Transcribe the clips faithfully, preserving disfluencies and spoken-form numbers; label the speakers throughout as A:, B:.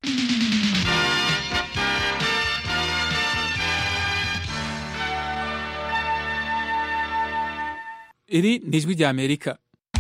A: Iri ni ijwi rya Amerika.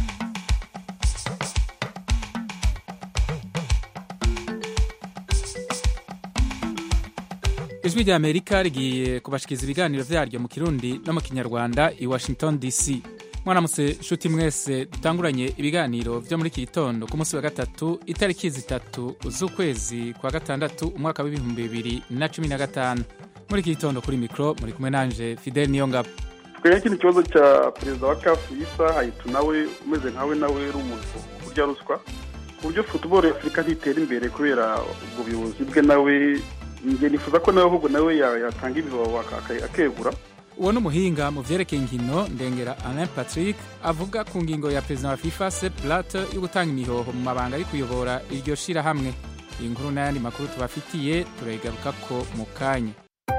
A: Ijwi rya Amerika rigiye kubashikiriza ibiganiro vyaryo mu Kirundi no mu Kinyarwanda i Washington D C. Mwaramutse shuti mwese, dutanguranye ibiganiro vyo muri iki gitondo ku munsi wa gatatu itariki zitatu z'ukwezi kwa gatandatu umwaka w'ibihumbi bibiri na cumi na gatanu. Muri iki gitondo kuri mikro muri kumwe nanje Fidel Niyongabo.
B: Twenya kino kibazo cha perezida wa C A F Issa Hayitu nawe umeze nkawe nawe uri umuntu kurya ruswa ku buryo football ya Afrika ntitera imbere kubera ubwo buyobozi bwe. Nawe nge nifuza ko nawe ahubwo nawe yatanga ibibazo akegura.
A: Uwo n'umuhinga mu vyerekeye inkino Ndengera Alain Patrick avuga ku ngingo ya perezida wa FIFA Sepp Blatter yo gutanga imihoho mu mabanga ari kuyobora iryo shira hamwe. Iyi nkuru n'ayandi makuru tubafitiye turayigarukako mu kanya.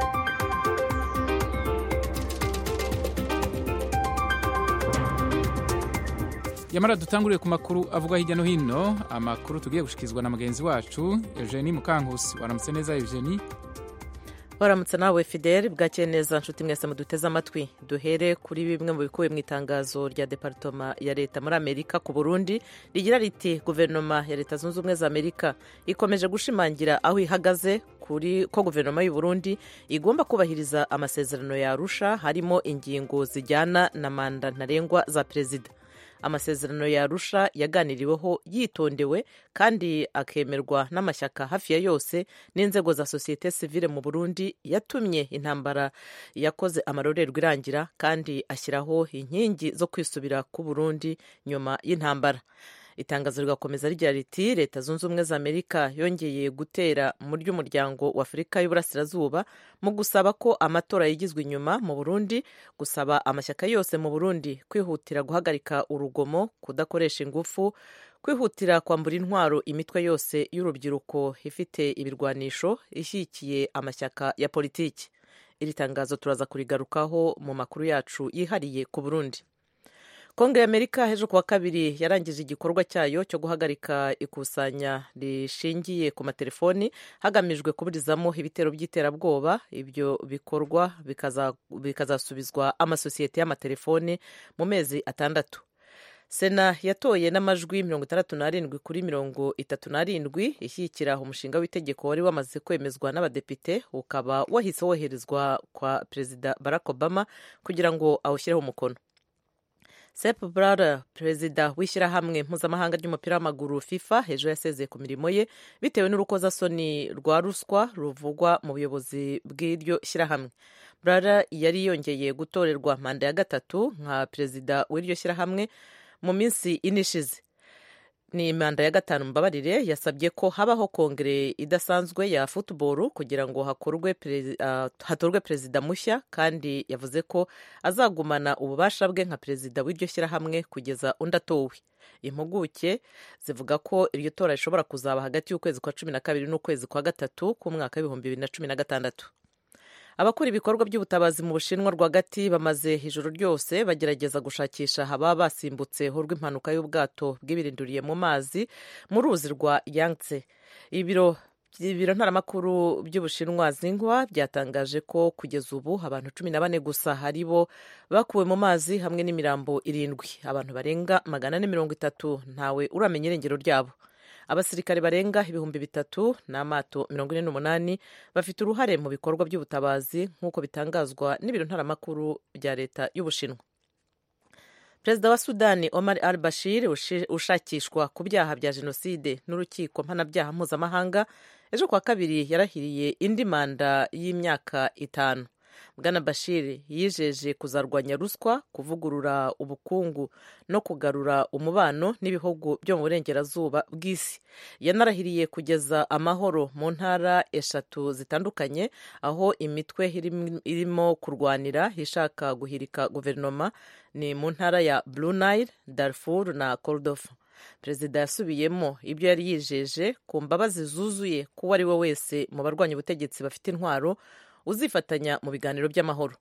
A: Yamara dutanguriye ku makuru avuga hirya no hino, amakuru tugiye gushikizwa na mugenzi wacu Eugenie Mukankusi. Waramutse neza Eugenie?
C: Waramutse nawe Fidel, bwakeye neza nshuti mwese muduteze amatwi. Duhere kuri bimwe mu bikubiye mu itangazo rya Departoma ya Leta muri Amerika ku Burundi rigira riti guverinoma ya Leta Zunze Ubumwe za Amerika ikomeje gushimangira aho ihagaze kuri ko guverinoma y'u Burundi igomba kubahiriza amasezerano ya Arusha, harimo ingingo zijyana na manda ntarengwa za perezida. Amasezerano ya Arusha yaganiriweho yitondewe kandi akemerwa n'amashyaka hafi ya yose n'inzego za societe civile mu Burundi, yatumye intambara yakoze amarorerwa irangira kandi ashyiraho inkingi zo kwisubira ku Burundi nyuma y'intambara. Itangazo rigakomeza rigira riti Leta Zunze Ubumwe za Amerika yongeye gutera muri ry'umuryango wa Afurika y'Uburasirazuba mu gusaba ko amatora yigizwe inyuma mu Burundi, gusaba amashyaka yose mu Burundi kwihutira guhagarika urugomo, kudakoresha ingufu, kwihutira kwambura intwaro imitwe yose y'urubyiruko ifite ibirwanisho ishyigikiye amashyaka ya politiki. Iri tangazo turaza kurigarukaho mu makuru yacu yihariye ku Burundi. Kongere y'Amerika hejo kuwa kabiri yarangije igikorwa cyayo cyo guhagarika ikusanya rishingiye ku matelefoni hagamijwe kuburizamo ibitero by'iterabwoba. Ibyo bikorwa bikazasubizwa bikaza amasosiyete y'amatelefoni mu mezi atandatu. Sena yatoye n'amajwi mirongo itandatu n'arindwi kuri mirongo itatu n'arindwi ishyigikira umushinga w'itegeko wari wamaze kwemezwa n'abadepite, ukaba wahise woherezwa kwa Perezida Barack Obama kugira ngo awushyireho umukono. Sepp Blatter, perezida w'ishyirahamwe mpuzamahanga ry'umupira w'amaguru FIFA, hejuru yasezeye ku mirimo ye bitewe n'urukozasoni rwa ruswa ruvugwa mu buyobozi bw'iryo shyirahamwe. Blatter yari yongeye gutorerwa manda ya gatatu nka perezida w'iryo shyirahamwe mu minsi ine ishize. Ni manda ya gatanu mbabarire. Yasabye ko habaho kongere idasanzwe ya football kugira ngo hakorwe uh, hatorwe perezida mushya, kandi yavuze ko azagumana ububasha bwe nka perezida w'iryo shyirahamwe kugeza undi atowe. Impuguke zivuga ko iryo tora rishobora kuzaba hagati y'ukwezi kwa cumi na kabiri n'ukwezi kwa gatatu k'umwaka w'ibihumbi bibiri na cumi na gatandatu. Abakora ibikorwa by'ubutabazi mu Bushinwa rwagati bamaze ijoro ryose bagerageza gushakisha ababa basimbutse rw'impanuka y'ubwato bw'ibirinduriye mu mazi mu ruzi rwa Yangtze. Ibiro ibiro ntaramakuru by'Ubushinwa Xinhua byatangaje ko kugeza ubu abantu cumi na bane gusa hari bo bakuwe mu mazi hamwe n'imirambo irindwi. Abantu barenga magana ane mirongo itatu ntawe uramenya irengero ryabo. Abasirikare barenga ibihumbi bitatu n'amato mirongo ine n'umunani bafite uruhare mu bikorwa by'ubutabazi nk'uko bitangazwa n'ibiro ntaramakuru bya leta y'Ubushinwa. Perezida wa Sudani Omar al-Bashir ushakishwa ku byaha bya jenoside n'urukiko mpanabyaha mpuzamahanga ejo kuwa kabiri yarahiriye indi manda y'imyaka itanu. Bwana Bashir yijeje kuzarwanya ruswa, kuvugurura ubukungu no kugarura umubano n'ibihugu byo mu burengerazuba bw'isi. Yanarahiriye kugeza amahoro mu ntara eshatu zitandukanye aho imitwe irimo kurwanira ishaka guhirika guverinoma, ni mu ntara ya Blue Nile, Darfur na Kordofan. Perezida yasubiyemo ibyo yari yijeje ku mbabazi zuzuye kuwo ari we wese mu barwanya ubutegetsi bafite intwaro uzifatanya mu biganiro by'amahoro.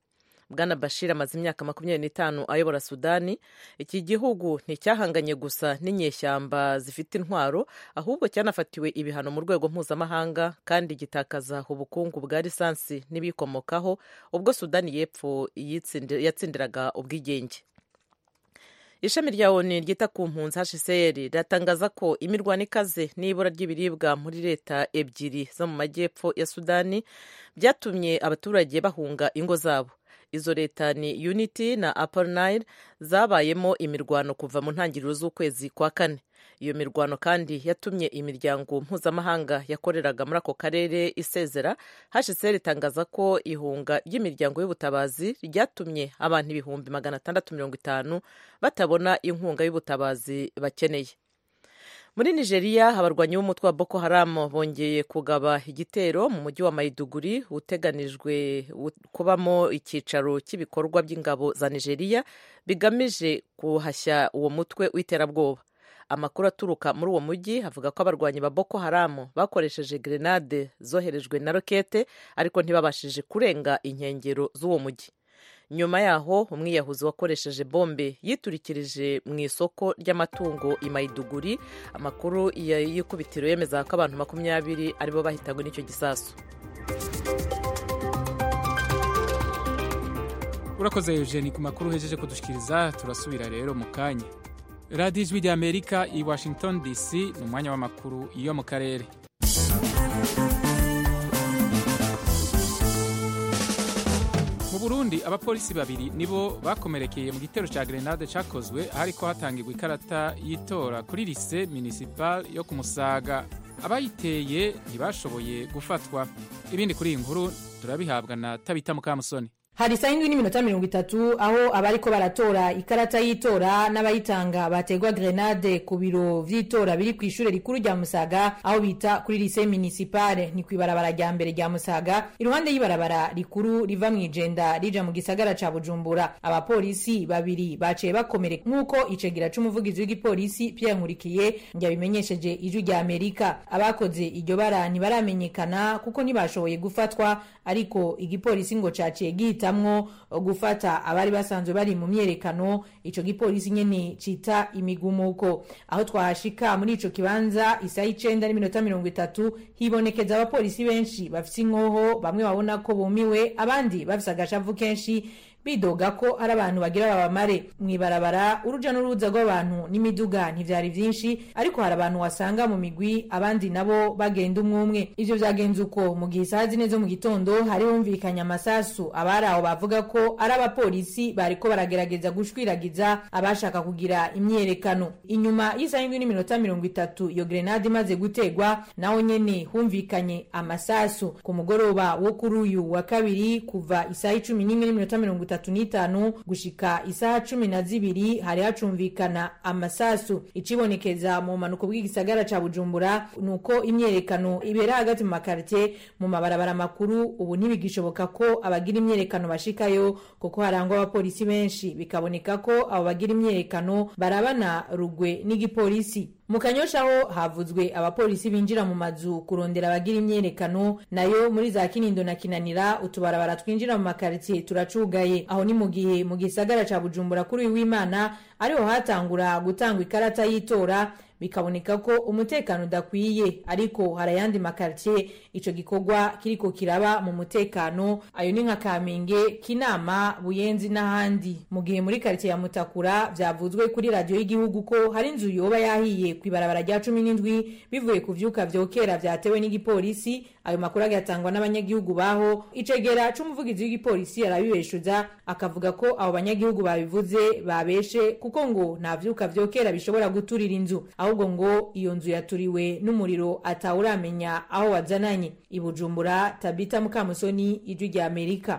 C: bwana Bashir amaze imyaka makumyabiri n'itanu ayobora Sudani. Iki gihugu nticyahanganye gusa n'inyeshyamba zifite intwaro, ahubwo cyanafatiwe ibihano mu rwego mpuzamahanga kandi gitakaza ubukungu bwa lisansi n'ibikomokaho ubwo Sudani y'Epfo yatsindiraga ubwigenge. Ishami rya ONU ryita ku mpunzi H C R riratangaza ko imirwano ikaze n'ibura ry'ibiribwa muri leta ebyiri zo mu majyepfo ya Sudani byatumye abaturage bahunga ingo zabo. Izo leta ni Unity na Upper Nile zabayemo imirwano kuva mu ntangiriro z'ukwezi kwa kane. Iyo mirwano kandi yatumye imiryango mpuzamahanga yakoreraga muri ako karere isezera. H C R itangaza ko ihunga ry'imiryango y'ubutabazi ryatumye abantu ibihumbi magana atandatu mirongo itanu batabona inkunga y'ubutabazi bakeneye. Muri Nigeria, abarwanyi b'umutwe wa Boko Haram bongeye kugaba igitero mu mujyi wa Maiduguri uteganijwe kubamo icyicaro cy'ibikorwa by'ingabo za Nigeria bigamije kuhashya uwo mutwe w'iterabwoba. Amakuru aturuka muri uwo mujyi avuga ko abarwanyi ba Boko Haram bakoresheje grenade zoherejwe na rokete ariko ntibabashije kurenga inkengero z'uwo mujyi. Nyuma yaho umwiyahuzi wakoresheje bombe yiturikirije mu isoko ry'amatungo i Maiduguri. Amakuru y'ikubitiro yemeza ko abantu makumyabiri aribo bahitanywe n'icyo gisasu.
A: Urakoze Eugenie ku makuru uhejeje kudushikiriza. Turasubira rero mu kanya. Radio Ijwi ry'Amerika i Washington D C ni umwanya w'amakuru yo mu karere. Mu Burundi abapolisi babiri nibo bakomerekeye mu gitero ca grenade cakozwe hariko hatangirwa ikarata y'itora kuri lycée municipal yo ku Musaga. Abayiteye ntibashoboye gufatwa. Ibindi kuri iyi nkuru turabihabwa na Tabita Mukamusoni.
D: Hari saa indwi n'iminota mirongo itatu aho abariko baratora ikarata y'itora n'abayitanga bategwa grenade ku biro vy'itora biri kw'ishure rikuru rya Musaga aho bita kuri lycée municipale ni kwibarabara rya mbere rya Musaga iruhande y'ibarabara rikuru riva mw'ijenda rija mu gisagara ca Bujumbura. Abapolisi babiri baciye bakomereka nk'uko icegera c'umuvugizi w'igipolisi Pierre Nkurikiye yabimenyesheje Ijwi rya Amerika. Abakoze iryo bara ntibaramenyekana kuko ntibashoboye gufatwa, ariko igipolisi ngo caciye gihita tamwo gufata abari basanzwe bari mu myerekano. Ico gipolisi nyene cita imigumuko. Aho twahashika muri ico kibanza isaha icenda n'iminota mirongo itatu hibonekeza abapolisi benshi bafise inkoho, bamwe babona ko bumiwe, abandi bafise agashavu kenshi bidoga ko ari abantu bagira babamare. Mwibarabara uruja n'uruza rw'abantu n'imiduga ntivyari vyinshi, ariko hari abantu wasanga mu migwi abandi nabo bagenda umwumwe. Ivyo vyagenze uko mu gihe isaha zine zo mu gitondo hari humvikanye amasasu. Abari aho bavuga ko ari abapolisi bariko baragerageza gushwiragiza abashaka kugira imyerekano. Inyuma y'isaha indwi n'iminota mirongo itatu iyo grenade imaze gutegwa, naho nyene humvikanye amasasu. Ku mugoroba wo kuri uyu wa kabiri kuva isaha icumi n'imwe n'iminota mirongo itatu n'itanu gushika isaha cumi na zibiri hari hacumvikana amasasu. Icibonekeza mu manuko bw'igisagara ca Bujumbura nuko imyerekano ibera hagati mu makartie mu mabarabara makuru ubu ntibigishoboka ko abagira imyerekano bashikayo kuko harangwa abapolisi benshi, bikaboneka ko abo bagira imyerekano barabana rugwe n'igipolisi. Mu Kanyosha ho havuzwe abapolisi binjira mu mazu kurondera abagira imyerekano, nayo muri za Kinindo na Kinanira utubarabara twinjira mu makartie turacugaye. Aho ni mu gihe mu gisagara ca Bujumbura kuri w'Imana ariho hatangura gutangwa ikarata y'itora, bikaboneka ko umutekano udakwiye, ariko harayandi makartie ico gikorwa kiriko kiraba mu mutekano. Ayo ni nka Kamenge, Kinama, Buyenzi n'ahandi. Mu gihe muri quartier ya Mutakura vyavuzwe kuri radio y'igihugu ko hari inzu yoba yahiye kwibarabara rya cumi n'indwi bivuye kuvyuka vyokera vyatewe n'igipolisi. Ayo makuru agatangwa n'abanyagihugu baho. Icegera c'umuvugizi w'igipolisi arabibeshuza akavuga ko abo banyagihugu babivuze babeshe kuko ngo nta vyuka vyokera bishobora guturira inzu, ahubwo ngo iyo nzu yaturiwe n'umuriro atawuramenya aho wazananye. I Bujumbura, Tabita Mukamusoni, Ijwi rya Amerika.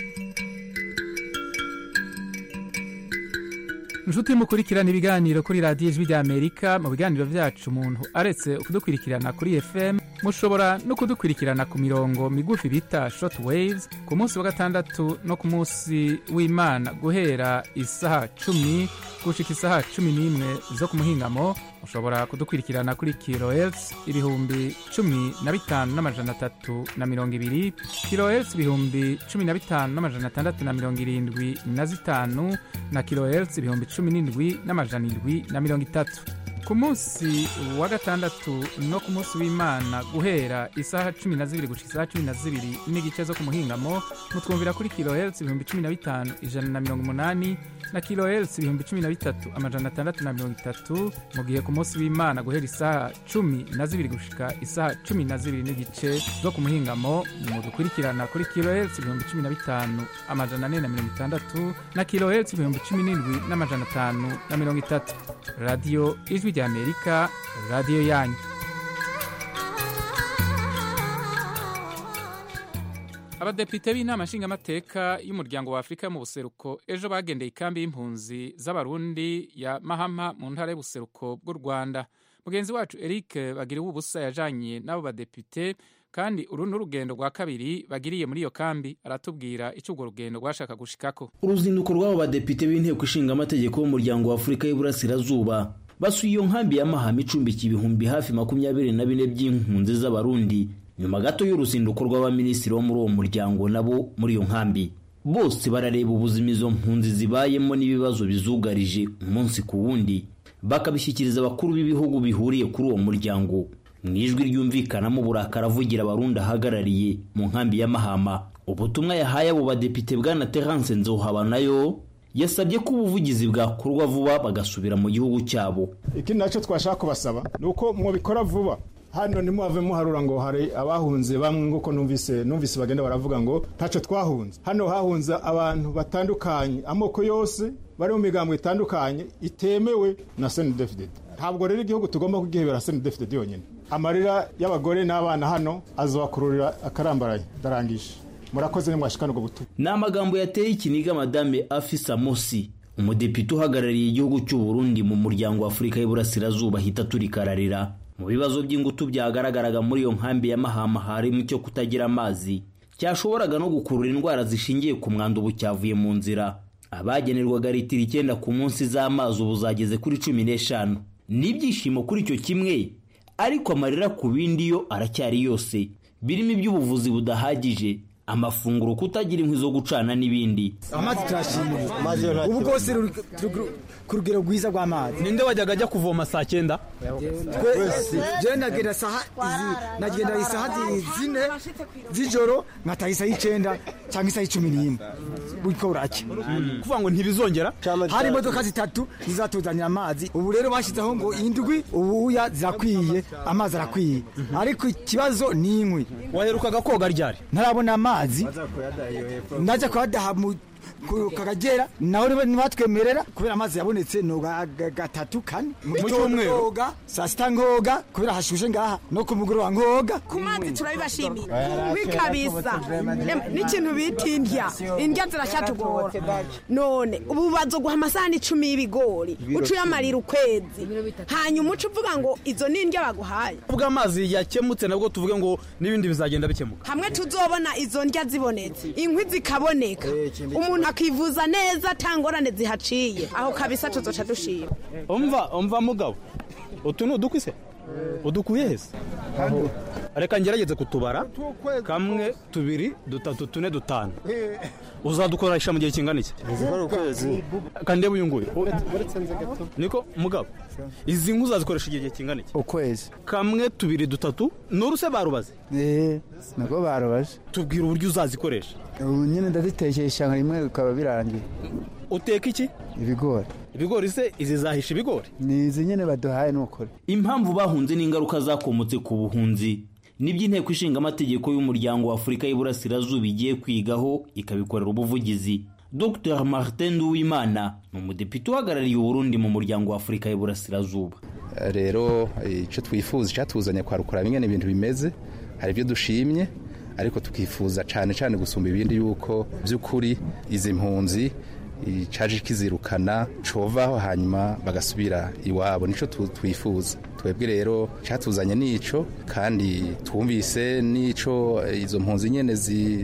A: Njuti mukurikirana ibiganiro kuri Radio Ijwi rya Amerika. Mu biganiro vyacu umuntu aretse kudukurikirana kuri F M mushobora no kudukurikirana ku mirongo migufi bita short waves ku munsi wa gatandatu no ku munsi w'Imana guhera isaha cumi gushika isaha cumi n'imwe zo ku muhingamo. Mushobora kudukurikirana kuri kilohertz ibihumbi cumi na bitanu n'amajana atatu na mirongo ibiri, kilohertz ibihumbi cumi na bitanu n'amajana atandatu na mirongo irindwi na zitanu na kilohertz ibihumbi cumi n'indwi n'amajana indwi na mirongo itatu. Ku munsi wa gatandatu no ku munsi w'Imana guhera isaha cumi na zibiri gushika isaha cumi na zibiri n'igice zo ku muhingamo mutwumvira kuri kilohertz ibihumbi cumi na bitanu ijana na mirongo umunani na kilohertz ibihumbi cumi na bitatu amajana atandatu na mirongo itatu, mu gihe ku munsi w'Imana guhera isaha cumi na zibiri gushika isaha cumi na zibiri n'igice zo ku muhingamo mudukurikirana kuri kilohertz ibihumbi cumi na bitanu amajana ane na mirongo itandatu na kilohertz ibihumbi cumi n'indwi n'amajana atanu na mirongo itatu. Radio Ijwi rya Amerika, radio yanyu. Abadepite b'inama nshingamateka y'umuryango wa Afrika mu buseruko ejo bagendeye ikambi y'impunzi z'abarundi ya Mahama mu ntara y'ubuseruko bw'u Rwanda. Mugenzi wacu Eric Bagiriwe ubusa yajanye n'abo badepite, kandi uru n'urugendo rwa kabiri bagiriye muri iyo kambi. Aratubwira icyo urwo rugendo rwashaka gushikako.
E: Uruzinduko rw'abo badepite b'inteko ishinga amategeko y'umuryango wa Afrika y'Iburasirazuba basuye iyo nkambi ya Mahama icumbikiye ibihumbi hafi makumyabiri na bine by'impunzi z'abarundi, nyuma gato y'uruzinduko rw'abaminisitiri bo muri uwo muryango nabo muri iyo nkambi. Bose barareba ubuzima izo mpunzi zibayemo n'ibibazo bizugarije umunsi ku wundi, bakabishyikiriza abakuru b'ibihugu bihuriye kuri uwo muryango. Mu ijwi ryumvikanamo burakara avugira abarundi ahagarariye mu nkambi ya Mahama, ubutumwa yahaye abo badepite bwana Terence Nzohabanayo yasabye ko ubuvugizi bwakorwa vuba bagasubira mu gihugu cyabo.
F: Iki nacyo twashaka kubasaba nuko mu bikora vuba. Hano nimuhave muharura ngo hari abahunze bamwe nguko numvise numvise bagenda baravuga ngo taco twahunze. Hano hahunze abantu batandukanye amoko yose bari mu migambo itandukanye itemewe na S N D F D D. Ntabwo rero igihugu tugomba kugihebera S N D F D D yonyine. Amarira y'abagore n'abana hano azobakururira akarambaraye. Darangije. Murakoze nimwashikana ubwo butu.
E: Na magambo yateye ikiniga Madame Afisa Mosi, umudepite uhagarariye igihugu cy'u Burundi mu muryango wa Afrika y'Iburasirazuba hita turikararira. Mu bibazo by'ingutu byagaragaraga muri iyo nkambi ya Mahama harimo cyo kutagira amazi cyashoboraga no gukurura indwara zishingiye ku mwanda ubu cyavuye mu nzira. Abagenerwaga litiro icyenda ku munsi z'amazi ubu zageze kuri cumi n'eshanu. N'ibyishimo kuri icyo kimwe, ariko amarira ku bindi yo aracyari yose, birimo iby'ubuvuzi budahagije, amafunguro kutagira inkwi zo gucana n'ibindi.
G: Amazi turashimye, ubu bwose ku rugero rwiza rw'amazi.
H: Ninde wajyaga ajya kuvoma saa cyenda?
G: Je nagenda saha nagenda isaha zine z'ijoro nkataha isaha y'icenda cyangwa isaha y'icumi n'imwe buko burake.
H: Kuvuga ngo ntibizongera.
G: Hari imodoka zitatu zizatuzanira amazi, ubu rero bashyizeho ngo indwi ubu ya zirakwiye, amazi arakwiye, ariko ikibazo ni inkwi.
H: Waherukaga koga ryari?
G: Ntarabona amazi, ndaje kwadaha mu Kagagera nawe nibatwemerera kubera amazi yabonetse no gatatu kane
H: mu cyumweru
G: saa sita ngoga kubera hashushe ngaha no ku mugoroba ngoga.
I: Ku mazi turabibashimiye wikabisa n'ikintu bitindya indya zirashatugora. None ubu bazoguha amasahani icumi y'ibigori ucuye amarira ukwezi, hanyuma uca uvuga ngo izo n'indya baguhaye.
H: Ubwo amazi yakemutse nabwo tuvuge ngo n'ibindi bizagenda bikemuka.
I: Hamwe tuzobona izo ndya zibonetse, inkwi zikaboneka, umuntu akivuza neza tangorane zihaciye, aho kabisa tuzoca dushira.
H: Umva umva mugabo, utu nudukwise udukuye hese? Areka ngerageze kutubara, kamwe tubiri dutatu tune dutanu. Uzadukoresha mu gihe kingana iki? Kandi uyu nguyu niko mugabo, izi nku uzazikoresha igihe kingana iki?
G: Ukwezi.
H: Kamwe tubiri dutatu nuruse barubaze?
G: Eh, nako barubaze.
H: Tubwira uburyo uzazikoresha.
G: Ubu nyine ndazitekesha rimwe ukaba birangiye.
H: Uteka iki?
G: Ibigori.
H: Ibigori se izi zahisha ibigori?
G: Ni izi nyene baduhaye n'ukuri.
E: Impamvu bahunze n'ingaruka zakomotse ku buhunzi n'iby'inteko ishinga amategeko y'umuryango wa Afrika y'Iburasirazuba igiye kwigaho ikabikorera ubuvugizi. Doctor Martin Nduwimana ni umudepite uhagarariye Burundi mu muryango wa Afrika y'Iburasirazuba.
J: Rero icyo twifuza cyatuzanye kwarukura bimwe n'ibintu bimeze, hari byo dushimye, ariko tukifuza cyane cyane gusumba ibindi yuko by'ukuri izi mpunzi caje kizirukana covaho hanyuma bagasubira iwabo. Nico twifuza twebwe rero catuzanye nico, kandi twumvise nico izo mpunzi nyene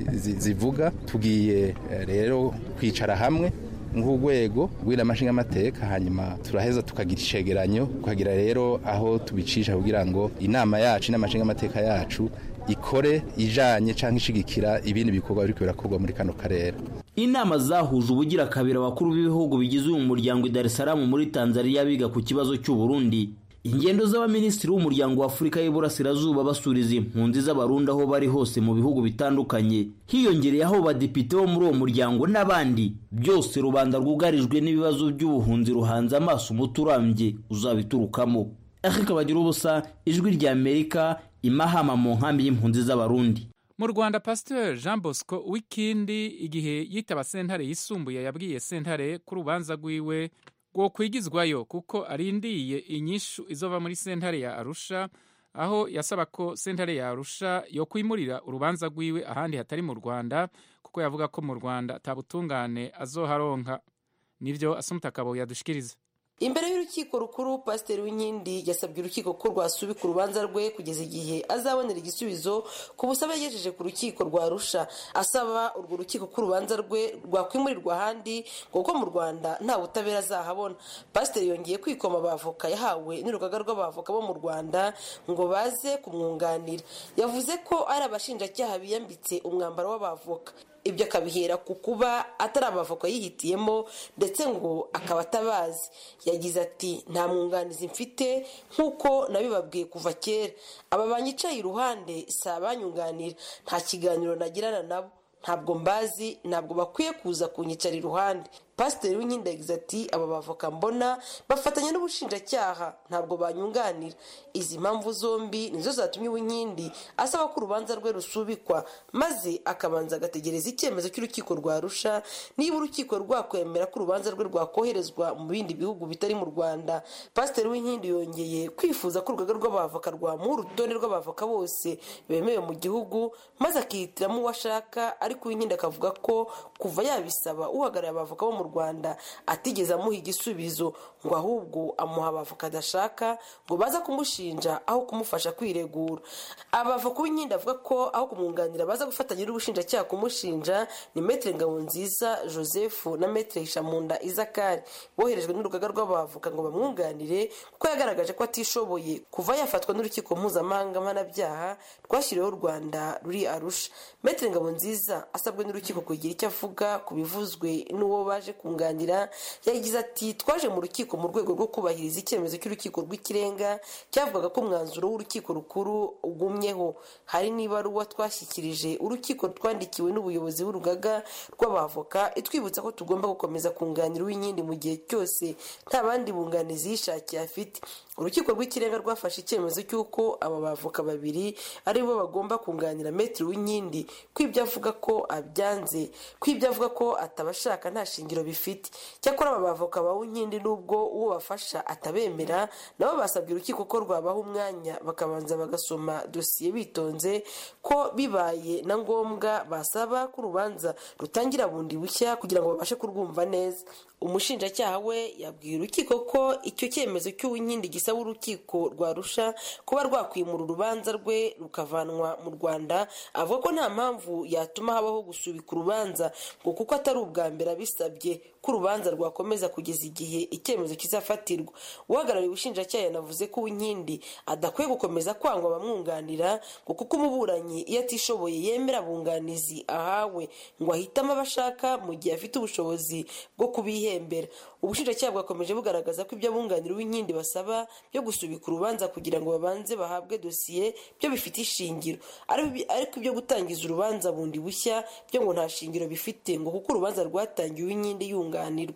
J: zivuga. Tugiye rero kwicara hamwe nk'urwego rw'inamashinga amateka, hanyuma turaheza tukagira icegeranyo, tukagira rero aho tubicisha kugira ngo inama yacu n'amashinga amateka yacu ikore ijanye canke ishigikira ibindi bikorwa biriko birakorwa muri kano karere.
E: Inama zahuje ubugira kabiri abakuru b'ibihugu bigize uyu muryango i Dar es Salaam muri Tanzania biga ku kibazo cy'u Burundi. Ingendo z'abaminisitiri w'umuryango wa Afurika y'Iburasirazuba basuriza impunzi z'abarundi aho bari hose mu bihugu bitandukanye, hiyongereye aho badepite bo muri uwo muryango n'abandi, byose rubanda rwugarijwe n'ibibazo by'ubuhunzi ruhanze amaso umuturambye uzabiturukamo. Afrika bagira ubusa, ijwi rya Amerika, Imahama mu nkambi y'impunzi z'abarundi.
A: Mu Rwanda, Pasteur Jean Bosco Wikindi igihe yitaba sentare yisumbuye yabwiye sentare ku rubanza rwiwe ngo kwigizwayo kuko arindiye inyishu izova muri sentare ya Arusha, aho yasaba ko sentare ya Arusha yo kwimurira urubanza rwiwe ahandi hatari mu Rwanda, kuko yavuga ko mu Rwanda atabutungane azoharonka. Nivyo Assumpta Kabo yadushikiriza.
K: Imbere y'urukiko rukuru, Pasiteri Uwinkindi yasabye urukiko ko rwasubika urubanza rwe kugeza igihe azabonera igisubizo ku busabe yagejeje ku rukiko rwa Arusha, asaba urwo rukiko ko urubanza rwe rwakwimurirwa ahandi kuko mu Rwanda nta butabera azahabona. Pasiteri yongeye kwikoma abavoka yahawe n'urugaga rw'abavoka bo mu Rwanda ngo baze kumwunganira. Yavuze ko ari abashinjacyaha biyambitse umwambaro w'abavoka, ibyo akabihera ku kuba atari abavoka yihitiyemo ndetse ngo akaba atabazi. Yagize ati nta mwunganizi mfite nk'uko nabibabwiye kuva kera, aba banyicaye iruhande si abanyunganira, nta kiganiro nagirana nabo, ntabwo mbazi, ntabwo bakwiye kuza kunyicara iruhande. Pasiteri Uwinkindi yagize ati aba bavoka mbona bafatanya n'ubushinjacyaha, ntabwo banyunganira. Izi mpamvu zombi nizo zatumye Uwinkindi asaba ko urubanza rwe rusubikwa maze akabanza agategereza icyemezo cy'urukiko rwa Arusha niba urukiko rwakwemera ko urubanza rwe rwakoherezwa mu bindi bihugu bitari mu Rwanda. Pasiteri Uwinkindi yongeye kwifuza ko urugaga rw'abavoka rwamuha urutonde rw'abavoka bose bemewe mu gihugu maze akihitiramo uwo ashaka, ariko Uwinkindi akavuga ko kuva yabisaba uhagarariye abavoka bo mu Rwanda atigeze amuha igisubizo, ngo ahubwo amuha abavoka adashaka ngo baza kumushinja aho kumufasha kwiregura. Abavoka Uwinkindi avuga ko aho kumwunganira baza gufatanya n'ubushinjacyaha kumushinja ni Maître Ngabonziza Joseph na Maître Hishamunda Isakari, boherejwe n'urugaga rw'abavoka ngo bamwunganire kuko yagaragaje ko atishoboye kuva yafatwa n'urukiko mpuzamahanga mpanabyaha rwashyiriweho u Rwanda ruri Arusha. Maître Ngabonziza asabwe n'urukiko kugira icyo avuga ku bivuzwe n'uwo baje kunganira. Yagize ati twaje mu rukiko mu rwego rwo kubahiriza icyemezo cy'urukiko rw'ikirenga cyavugaga ko umwanzuro w'urukiko rukuru ugumyeho. Hari n'ibaruwa twashyikirije urukiko twandikiwe n'ubuyobozi bw'urugaga rw'abavoka itwibutsa ko tugomba gukomeza kunganira Uwinkindi mu gihe cyose nta bandi bunganizi yishakiye afite. Urukiko rw'ikirenga rwafashe icyemezo cy'uko aba bavoka babiri ari bo bagomba kunganira Maître Uwinkindi, ko ibyo avuga ko abyanze, ko ibyo avuga ko atabashaka nta shingiro bifite. Cyakora aba bavoka ba Uwinkindi nubwo uwo bafasha atabemera, nabo basabye urukiko ko rwabaha umwanya bakabanza bagasoma dosiye bitonze, ko bibaye na ngombwa basaba ko urubanza rutangira bundi bushya kugira ngo babashe kurwumva neza. Umushinjacyaha we yabwiye urukiko ko icyo cyemezo cy'Uwinkindi gisaba urukiko rwa Arusha kuba rwakwimura urubanza rwe rukavanwa mu Rwanda, avuga ko nta mpamvu yatuma habaho gusubika urubanza ngo kuko atari ubwa mbere abisabye ko urubanza rwakomeza kugeza igihe icyemezo kizafatirwa. Uhagarariye ubushinjacyaha yanavuze ko Uwinkindi adakwiye gukomeza kwangwa abamwunganira ngo kuko umuburanyi iyo atishoboye yemera abunganizi ahawe ngo ahitamo abashaka mu gihe afite ubushobozi bwo kubihembera. Ubushinjacyaha bwakomeje bugaragaza ko ibyo abunganira Uwinkindi basaba byo gusubika urubanza kugira ngo babanze bahabwe dosiye byo bifite ishingiro, ariko ibyo gutangiza urubanza bundi bushya byo ngo nta shingiro bifite ngo kuko urubanza rwatangiye Uwinkindi yunganirwa.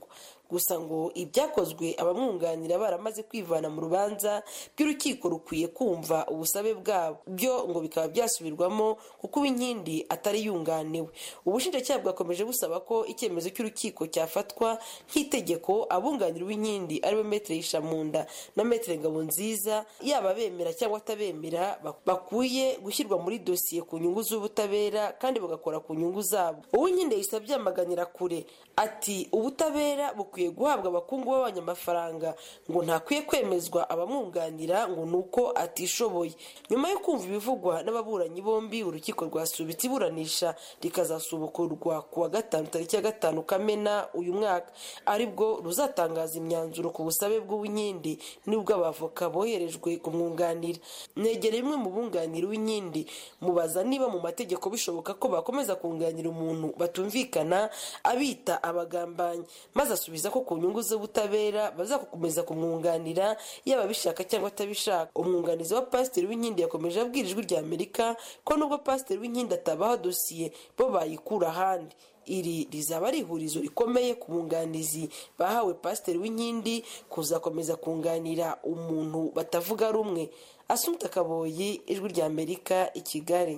K: gusa ngo ibyakozwe abamwunganira baramaze kwivana mu rubanza by'urukiko rukwiye kumva ubusabe bwabo byo ngo bikaba byasubirwamo kuko Uwinkindi atari yunganiwe. Ubushinjacyaha bwakomeje busaba ko icyemezo cy'urukiko cyafatwa nk'itegeko abunganira Uwinkindi ariwe Maître Hishamunda na Maître Ngabonziza yaba bemera cyangwa atabemera bakuye gushyirwa muri dosiye ku nyungu z'ubutabera kandi bagakora ku nyungu zabo. Uwinkindi yahise abyamaganira kure ati ubutabera bukwiye guhabwa abakungu b'abanyamafaranga ngo ntakwiye kwemezwa abamwunganira ngo nuko atishoboye. Nyuma yo kumva ibivugwa n'ababuranyi bombi urukiko rwasubitse iburanisha rikazasubukurwa ku wa gatanu tariki ya gatanu Kamena uyu mwaka aribwo ruzatangaza imyanzuro ku busabe bw'Uwinkindi nibwo abavoka boherejwe kumwunganira. Negere bimwe mu bunganira Uwinkindi mubaza niba mu mategeko bishoboka ko bakomeza kunganira umuntu batumvikana abita abagambanyi, maze asubiza ko ku nyungu z'ubutabera bazakomeza kumwunganira yaba bishaka cyangwa atabishaka. Umwunganizi wa Pasiteri Uwinkindi yakomeje abwira Ijwi rya Amerika ko nubwo Pasiteri Uwinkindi atabaho dosiye bo bayikura ahandi. Iri rizaba ari ihurizo rikomeye ku bunganizi bahawe Pasiteri Uwinkindi kuzakomeza kunganira umuntu batavuga rumwe. Assumpta Kaboyi, Ijwi rya Amerika, i Kigali.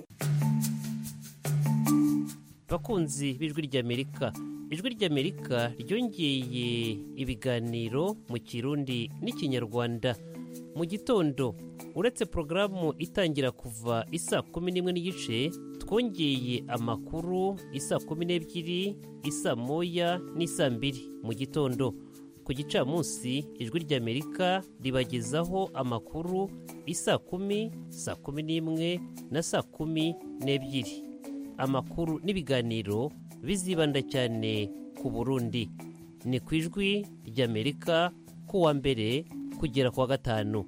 L: Bakunzi b'Ijwi rya Amerika, Ijwi rya Amerika ryongeye ibiganiro mu Kirundi n'Ikinyarwanda mu gitondo. Uretse porogaramu itangira kuva isaa kumi n'imwe n'igice, twongeye amakuru isaa kumi n'ebyiri, isaa moya n'isaa mbiri mu gitondo. Ku gicamunsi Ijwi rya Amerika ribagezaho amakuru isaa kumi, saa kumi n'imwe na saa kumi n'ebyiri. Amakuru n'ibiganiro bizibanda cyane ku Burundi. Ni ku Ijwi rya Amerika ku wa mbere kugera ku wa gatanu.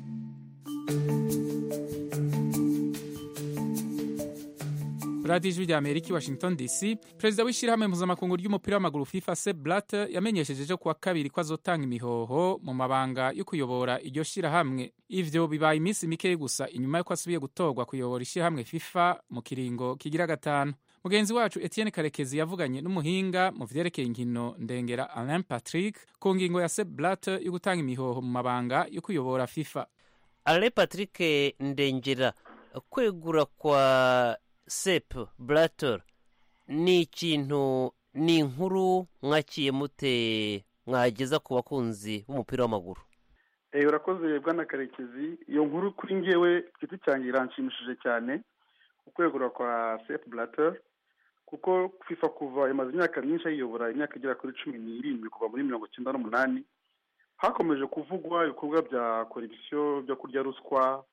A: Radio Ijwi rya Amerika i Washington D C. Perezida w'ishyirahamwe mpuzamakungu ry'umupira w'amaguru FIFA Sepp Blatter yamenyesheje ejo kuwa kabiri ko azotanga imihoho mu mabanga yo kuyobora iryo shyirahamwe. Ivyo bibaye iminsi mike gusa inyuma y'uko asubiye gutorwa kuyobora ishyirahamwe FIFA mu kiringo kigira gatanu. Mugenzi wacu Etienne Karekezi yavuganye n'umuhinga mu vyerekeye inkino Ndengera Alain Patrick ku ngingo ya Sepp Blatter yo gutanga imihoho mu mabanga yo kuyobora FIFA.
L: Alain Patrick Ndengera, kwegura kwa Sepp Blatter ni ikintu, ni inkuru mwakiye mute mwageza ku bakunzi b'umupira w'amaguru?
B: Eh urakoze bwana Karekezi, iyo nkuru kuri ngewe giti cyanjye iranshimishije cyane ukwegura kwa Sepp Blatter kuko FIFA kuva imaze imyaka myinshi ayiyobora, imyaka igera kuri cumi n'irindwi kuva muri mirongo icyenda n'umunani, hakomeje kuvugwa ibikorwa bya corruption byo kurya ruswa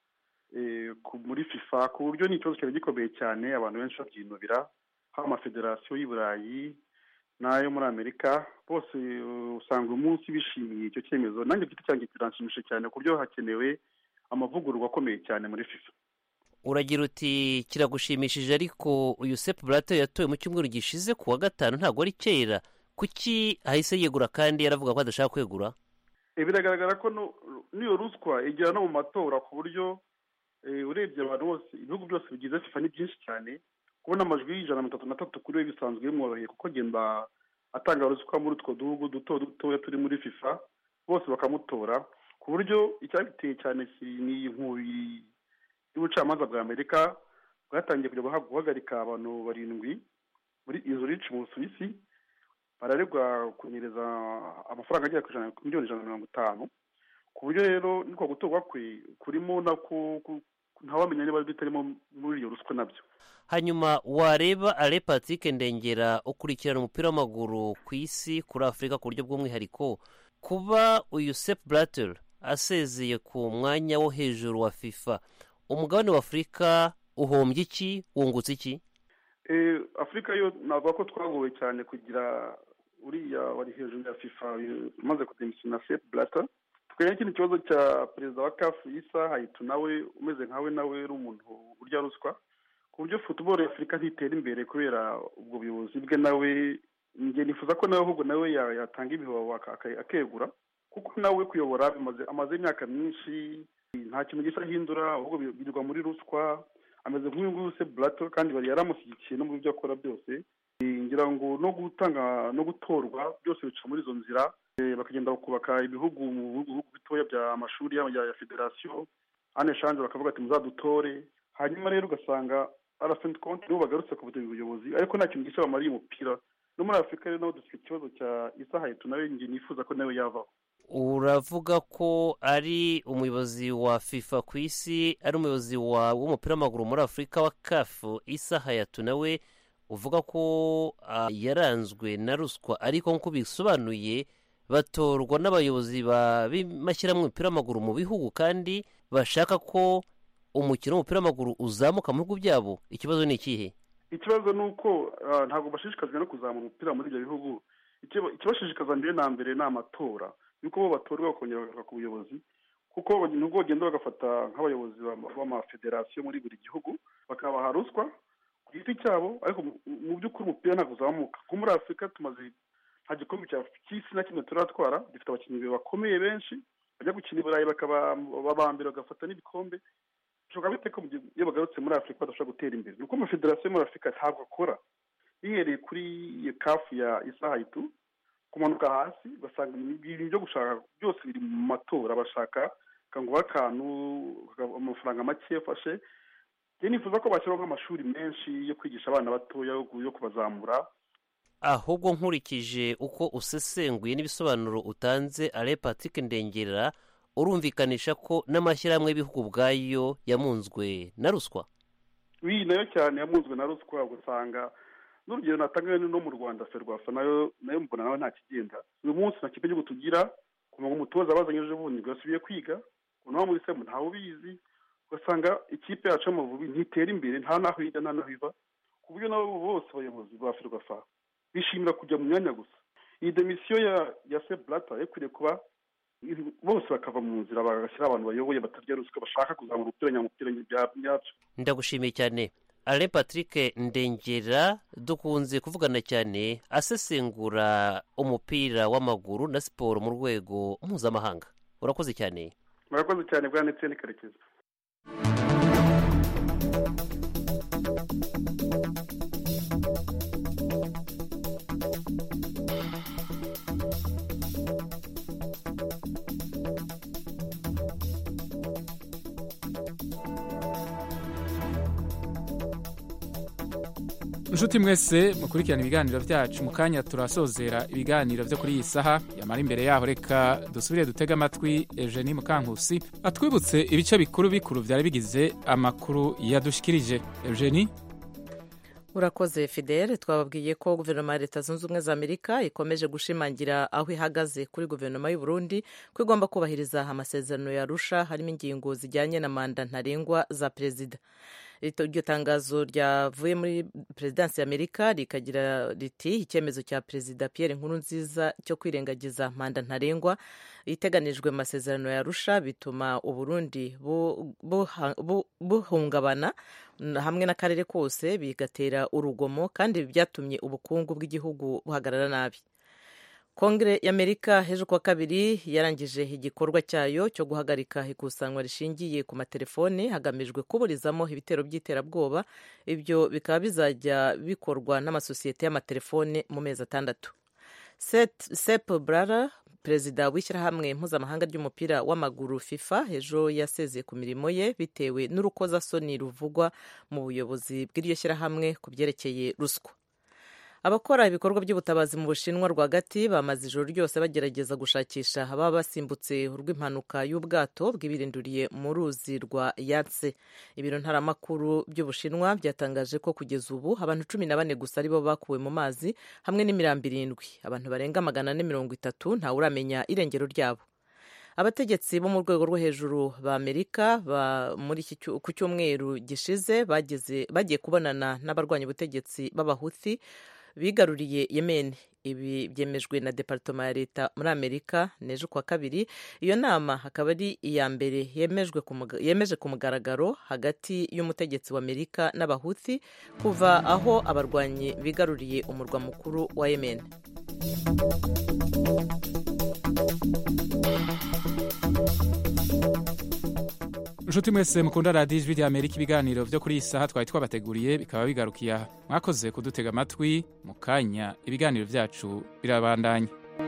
B: muri FIFA ku buryo ni ikibazo cyari gikomeye cyane, abantu benshi babyinubira, ha amafederasiyo y'i Burayi n'ayo muri Amerika bose usanga umunsi bishimiye icyo cyemezo. Nanjye giti cyanjye kiranshimishije cyane ku buryo hakenewe amavugururwa akomeye cyane muri FIFA.
L: Uragira uti kiragushimishije, ariko uyu Sepp Blatter yatowe mu cyumweru gishize ku wa gatanu, ntabwo ari kera. Kuki ahise yegura kandi yaravuga ko adashaka kwegura?
B: E biragaragara ko niyo ruswa igera no mu matora ku buryo urebye abantu bose ibihugu byose bigize FIFA ni byinshi cyane, kubona amajwi y'ijana na mirongo itatu na tatu kuri we bisanzwe bimworoheye kuko agenda atanga ruswa muri utwo duhugu duto dutoya turi muri FIFA bose bakamutora, ku buryo icyabiteye cyane ni inkubi y'ubucamanza bwa Amerika bwatangiye kujya guhagarika abantu barindwi muri Zurich mu Busuwisi, bararegwa kunyereza amafaranga agera ku miliyoni ijana na mirongo itanu, ku buryo rero niko gutorwa kwe kurimo nako ntawamenya niba bitarimo muri iyo ruswa nabyo.
L: Hanyuma wareba Alain Patrick Ndengera ukurikirana umupira w'amaguru ku isi, kuri Afurika ku buryo bw'umwihariko, kuba uyu Sepp Blatter asezeye ku mwanya wo hejuru wa FIFA, umugabane wa Afurika uhombye iki, wungutse iki?
B: Eh Afurika yo navuga ko twagowe cyane kugira uriya wari hejuru ya FIFA umaze kudemisiyona Sepp Blatter. Twenya kino kibazo cya perezida wa C A F Issa Hayatou nawe umeze nkawe nawe ari umuntu urya ruswa, ku buryo football ya Afurika ntitera imbere kubera ubwo buyobozi bwe. Nawe nge nifuza ko nawe ahubwo nawe yatanga ibihoho akegura, kuko nawe kuyobora bimaze amaze imyaka myinshi nta kintu gisa hindura, ahubwo birirwa muri ruswa. Ameze nk'uyu nguyu Sepp Blatter kandi bari yaramushyigikiye no mu byo akora byose. ngira ngo no gutanga no gutorwa byose bica muri izo nzira bakagenda bakubaka ibihugu mu bihugu bitoya bya amashuri ya federasiyo aneshanje bakavuga ati muzadutore hanyuma rero ugasanga arafite konti nibo bagarutse ku buyobozi ariko nta kintu gishya bamariye umupira no muri Afurika rero naho dufite ikibazo cya Issa Hayatou nawe ngiye nifuza ko nawe yavaho.
L: Uravuga ko ari umuyobozi wa FIFA ku isi ari umuyobozi w'umupira w'amaguru muri Afurika wa C A F Issa Hayatou nawe uvuga ko uh, yaranzwe na ruswa ariko nk'uko bisobanuye batorwa n'abayobozi b'amashyirahamwe y'umupira w'amaguru mu bihugu kandi bashaka ko umukino w'umupira w'amaguru uzamuka mu bihugu byabo. Ikibazo ni ikihe?
B: Ikibazo ni uko uh, ntabwo bashishikazwa no kuzamura umupira muri ibyo bihugu. Ikibashishikaza mbere na mbere ni amatora yuko bo batorwa bakongera bagafata ku buyobozi kuko nubwo bagenda bagafata nk'abayobozi b'amafederasiyo muri buri gihugu bakabaha ruswa ku giti cyabo ariko mu by'ukuri umupira ntabwo uzamuka. Nko muri Afurika tumaze nta gikombe cy'isi na kimwe turatwara, dufite abakinnyi bakomeye benshi bajya gukina i Burayi bakaba babambira bagafata n'ibikombe. Bishoboka bite ko iyo bagarutse muri Afurika badashobora gutera imbere? Nuko amafederasiyo muri Afurika ntabwo akora. Bihereye kuri C A F ya Issa Hayatou kumanuka hasi basanga ibintu byo gushaka byose biri mu matora, bashaka kango bakantu amafaranga make yafashe. Je nifuza ko bashyiraho nk'amashuri menshi yo kwigisha abana batoya yo kubazamura.
L: Ahubwo nkurikije uko usesenguye n'ibisobanuro utanze Ale Patrick Ndengera urumvikanisha ko n'amashyirahamwe y'ibihugu bwayo yamunzwe na ruswa.
B: Wi nayo cyane yamunzwe na ruswa, gusanga n'urugero natanga no mu Rwanda Ferwafa nayo nayo mbona nawe nta kigenda. Uyu munsi na kipe cyo tugira kuma umutoza bazanyeje bundi gasubiye kwiga kuno muri semu ntawe ubizi, ugasanga ikipe yacu mu vubi ntitera imbere nta naho ida nta naho iva ku buryo nabo bose abayobozi ba Ferwafa bishimira kujya mu myanya gusa. Iyi demission ya ya Sepp Blatter yakwiriye kuba bose bakava mu nzira bagashyira abantu bayoboye batarya ruswa bashaka kuzamura umupira nyamupira byacu.
L: Ndagushimiye cyane Ale Patrick Ndengera, dukunze kuvugana cyane asesengura umupira w'amaguru na siporo mu rwego mpuzamahanga. Urakoze cyane.
B: Murakoze cyane bwa Etienne Karekezi.
A: Inshuti mwese mukurikirana ibiganiro byacu mu kanya turasozera ibiganiro byo kuri iyi saha. Yamara imbere yaho reka dusubire dutega amatwi Eugenie Mukankusi atwibutse ibice bikuru bikuru byari bigize amakuru yadushikirije. Eugenie.
C: Urakoze Fidel. Twababwiye ko guverinoma ya Leta Zunze Ubumwe za Amerika ikomeje gushimangira aho ihagaze kuri guverinoma y'u Burundi ko igomba kubahiriza amasezerano ya Arusha harimo ingingo zijyanye na manda ntarengwa za perezida. Iryo tangazo ryavuye muri perezidansi ya Amerika rikagira riti icyemezo cya perezida Pierre Nkurunziza cyo kwirengagiza manda ntarengwa iteganijwe mu masezerano ya Arusha bituma u Burundi buhungabana hamwe n'akarere kose bigatera urugomo kandi byatumye ubukungu bw'igihugu buhagarara nabi. Kongere y'Amerika ejo kuwa kabiri yarangije igikorwa cyayo cyo guhagarika ikusanwa rishingiye ku matelefone hagamijwe kuburizamo ibitero by'iterabwoba. Ibyo bikaba bizajya bikorwa n'amasosiyete y'amatelefone mu mezi atandatu. Sepp Blatter, perezida w'ishyirahamwe mpuzamahanga ry'umupira w'amaguru FIFA, ejo yasezeye ku mirimo ye bitewe n'urukozasoni ruvugwa mu buyobozi bw'iryo shyirahamwe ku byerekeye ruswa. Abakora ibikorwa by'ubutabazi mu Bushinwa rwagati bamaze ijoro ryose bagerageza gushakisha ababa basimbutse urw'impanuka y'ubwato bw'ibirinduriye mu ruzi rwa Yangtze. Ibiro ntaramakuru by'Ubushinwa byatangaje ko kugeza ubu abantu cumi na bane gusa aribo bakuwe mu mazi hamwe n'imirambo irindwi. Abantu barenga magana ane mirongo itatu ntawe uramenya irengero ryabo. Abategetsi bo mu rwego rwo hejuru ba Amerika muri ku cyumweru gishize bagiye kubonana n'abarwanya ubutegetsi b'abahuthi bigaruriye Yemen. Ibi byemejwe na Departoma ya Leta muri Amerika nejo kwa kabiri. Iyo nama akaba ari iya mbere yemejwe yemeje ku mugaragaro hagati y'umutegetsi wa Amerika n'abahuthi kuva aho abarwanyi bigaruriye umurwa mukuru wa Yemen.
A: inshuti mwese mukunda radiyo ijwi ry'amerika ibiganiro byo kuri iyi saha twari twabateguriye bikaba bigarukiye aha mwakoze kudutega amatwi mu kanya ibiganiro byacu birabandanya.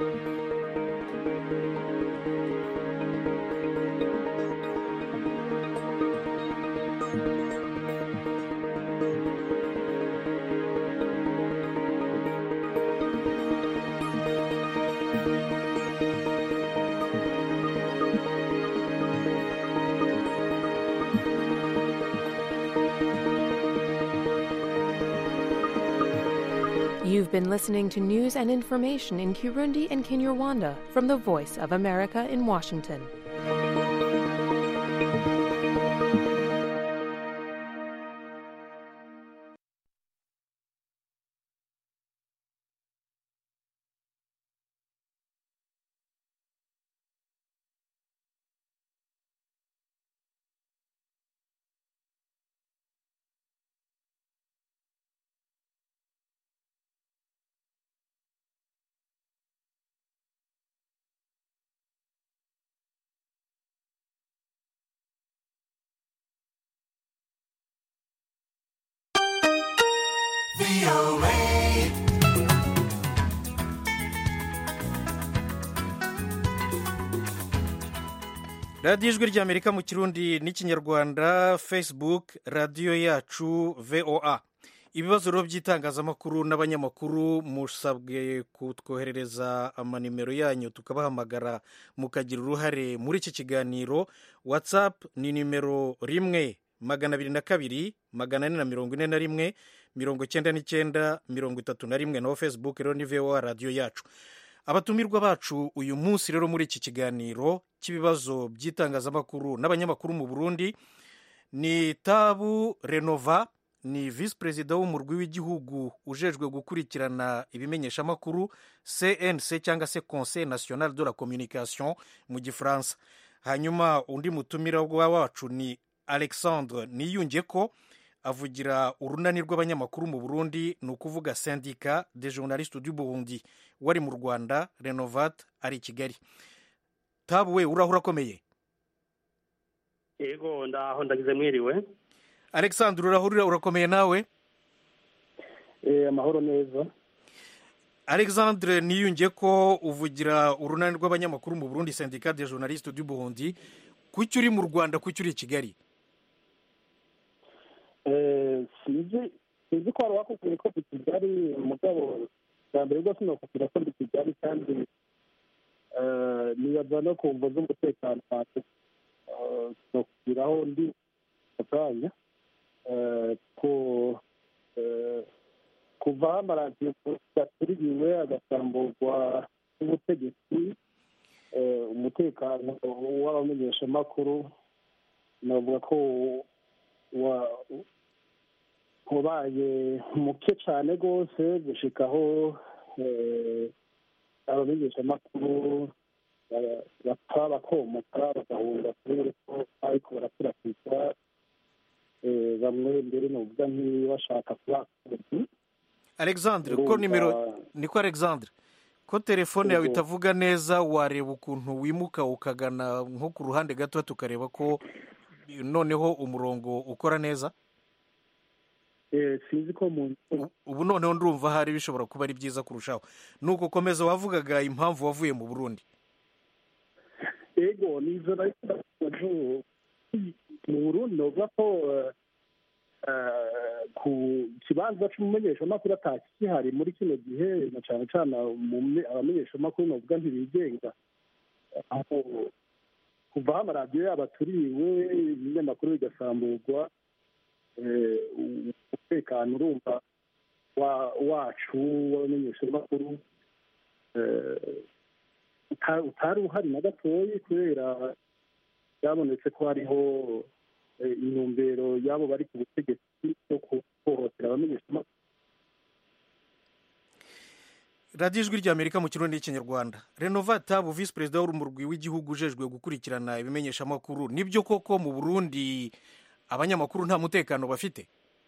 M: You've been listening to news and information in Kirundi and Kinyarwanda from the Voice of America in Washington.
N: radiyo ijwi ry'amerika mu kirundi n'ikinyarwanda, facebook radiyo yacu voa. ibibazo rero by'itangazamakuru n'abanyamakuru musabwe kutwoherereza amanimero yanyu tukabahamagara mukagira uruhare muri iki kiganiro. whatsapp ni nimero rimwe magana abiri na kabiri magana ane na mirongo ine na rimwe mirongo icyenda n'icyenda mirongo itatu na rimwe, naho facebook rero ni voa radiyo yacu. abatumirwa bacu uyu munsi rero muri iki kiganiro cy'ibibazo by'itangazamakuru n'abanyamakuru mu Burundi ni Tabu Renova, ni visi perezida w'umurwi w'igihugu ujejwe gukurikirana ibimenyeshamakuru C N C cyangwa se Conseil National de la Communication mu gifaransa. hanyuma undi mutumira wacu ni Alexandre Niyungeko, avugira urunani rw'abanyamakuru mu Burundi, ni ukuvuga Syndicat des journalistes du Burundi, wari mu Rwanda, Renovat ari i Kigali. Tabu we urahura akomeye?
O: Yego ndaho ndagize mwiriwe.
N: Alexandre urahurira urakomeye nawe?
O: Eh amahoro neza.
N: Alexandre Niyungeko uvugira urunani rw'abanyamakuru mu Burundi, Syndicat des journalistes du Burundi, kuki uri mu Rwanda kuki uri i Kigali?
O: Eh sinzi sinzi ko wakubwiye ko i Kigali mugabo cyambere rwose no kugira ko i Kigali kandi eh nibaza no kumva z'umutekano wacu eh no kugiraho ndi atanya eh ko eh kuva amaradiyo yaturiwe agasambugwa n'ubutegetsi, eh umutekano w'abamenyeshamakuru navuga ko wa wabaye muke cyane rwose gushikaho abamenyeshamakuru bapfa bakomoka bagahunga kubera ko ariko barakwirakwiza bamwe mbere n'uvuga ntibashaka kuba.
N: Alexandre ko nimero niko Alexandre ko telefone yawe itavuga neza, wareba ukuntu wimuka ukagana nko ku ruhande gato tukareba ko noneho umurongo ukora neza.
O: Eh sinzi ko mu
N: ubu noneho ndumva hari bishobora kuba ari byiza kurushaho. Nuko komeza wavugaga impamvu wavuye mu Burundi.
O: Ego nizo ariko mu Burundi novuga ko ku kibanza cy'umumenyeshamakuru atakihari muri kino gihe, na cyane cyane abamenyeshamakuru novuga ntibigenga, aho kuva amaradiyo yabaturiwe ibinyamakuru bigasambugwa, umutekano urumva wacu w'abamenyeshamakuru utari uhari na gatoya, kubera byabonetse ko hariho intumbero y'abo bari ku butegetsi yo kuhohotera abamenyeshamakuru.
N: radiyo ijwi ry'Amerika mu kirundi n'ikinyarwanda. Renovat Tabu, visi perezida w'umurwi w'igihugu ujejwe gukurikirana ibimenyeshamakuru, nibyo koko mu Burundi abanyamakuru nta mutekano bafite?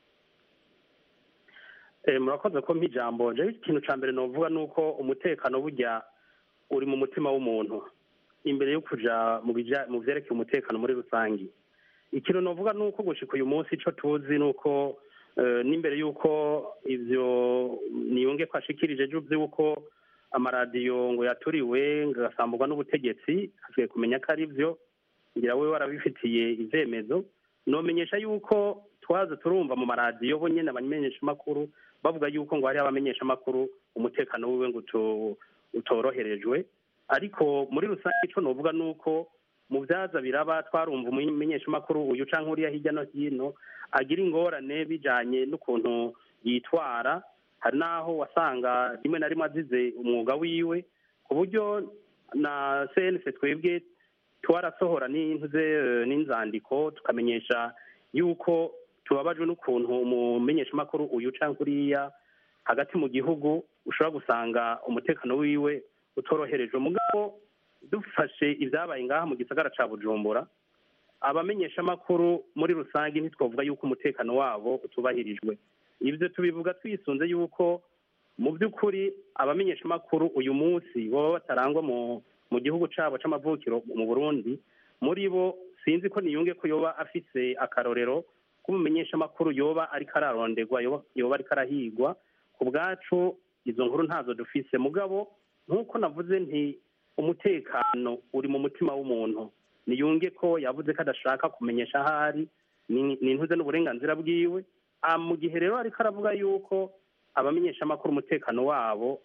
O: Eh murakoze ko mpijambo. Je ikintu ca mbere novuga nuko umutekano burya uri mu mutima w'umuntu imbere yo kuja mu bija mu vyerekeye umutekano muri rusangi.
P: ikintu navuga ni uko gushika uyu munsi icyo tuzi ni uko n'imbere y'uko ibyo niyunge ko ashikirije by'uko amaradiyo ngo yaturiwe ngo agasambugwa n'ubutegetsi hasigaye kumenya ko ari byo ngira we warabifitiye ibyemezo nomenyesha yuko twaza turumva mu maradiyo bo nyine abamenyeshamakuru bavuga yuko ngo hari abamenyeshamakuru umutekano wiwe ngo utoroherejwe ariko muri rusange icyo novuga ni uko mu byaza biraba twarumva umumenyeshamakuru uyu canke uriya hirya no hino agira ingorane bijanye n'ukuntu yitwara hari n'aho wasanga rimwe na rimwe azize umwuga wiwe ku buryo na C N C twebwe twarasohora n'intuze n'inzandiko tukamenyesha yuko tubabajwe n'ukuntu umumenyeshamakuru uyu canke uriya hagati mu gihugu ushobora gusanga umutekano wiwe utoroherejwe mugabo dufashe ibyabaye ngaha mu gisagara ca Bujumbura abamenyeshamakuru muri rusange ntitwavuga yuko umutekano wabo utubahirijwe ibyo tubivuga twisunze yuko mu by'ukuri abamenyeshamakuru uyu munsi baba batarangwa mu mu gihugu cabo c'amavukiro mu Burundi muri bo sinzi ko niyunge ko yoba afise akarorero k'umumenyeshamakuru yoba ariko araronderwa yoba ariko arahigwa ku bwacu izo nkuru ntazo dufise mugabo nk'uko navuze nti umutekano uri mu mutima w'umuntu niyunge ko yavuze ko adashaka kumenyesha ahari ni intuze n'uburenganzira bwiwe mu gihe rero ariko aravuga yuko abamenyeshamakuru umutekano wabo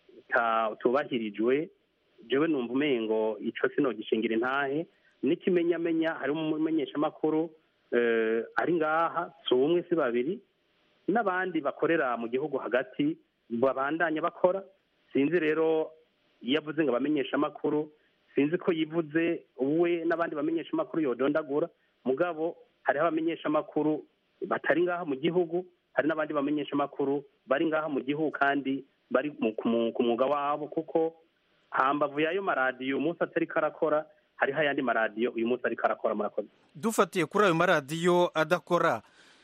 P: utubahirijwe jewe numva umengo ico sinogishingira intahe n'ikimenyamenya hari umumenyeshamakuru ari ngaha si umwe si babiri n'abandi bakorera mu gihugu hagati babandanya bakora sinzi rero iyo avuze ngo abamenyeshamakuru sinzi ko yivuze we n'abandi bamenyeshamakuru yodondagura mugabo hariho abamenyeshamakuru batari ngaha mu gihugu hari n'abandi bamenyeshamakuru bari ngaha mu gihugu kandi bari ku mwuga wabo kuko hambavu y'ayo maradiyo umunsi atari karakora hariho ayandi maradiyo uyu munsi ariko arakora murakoze
N: dufatiye kuri ayo maradiyo adakora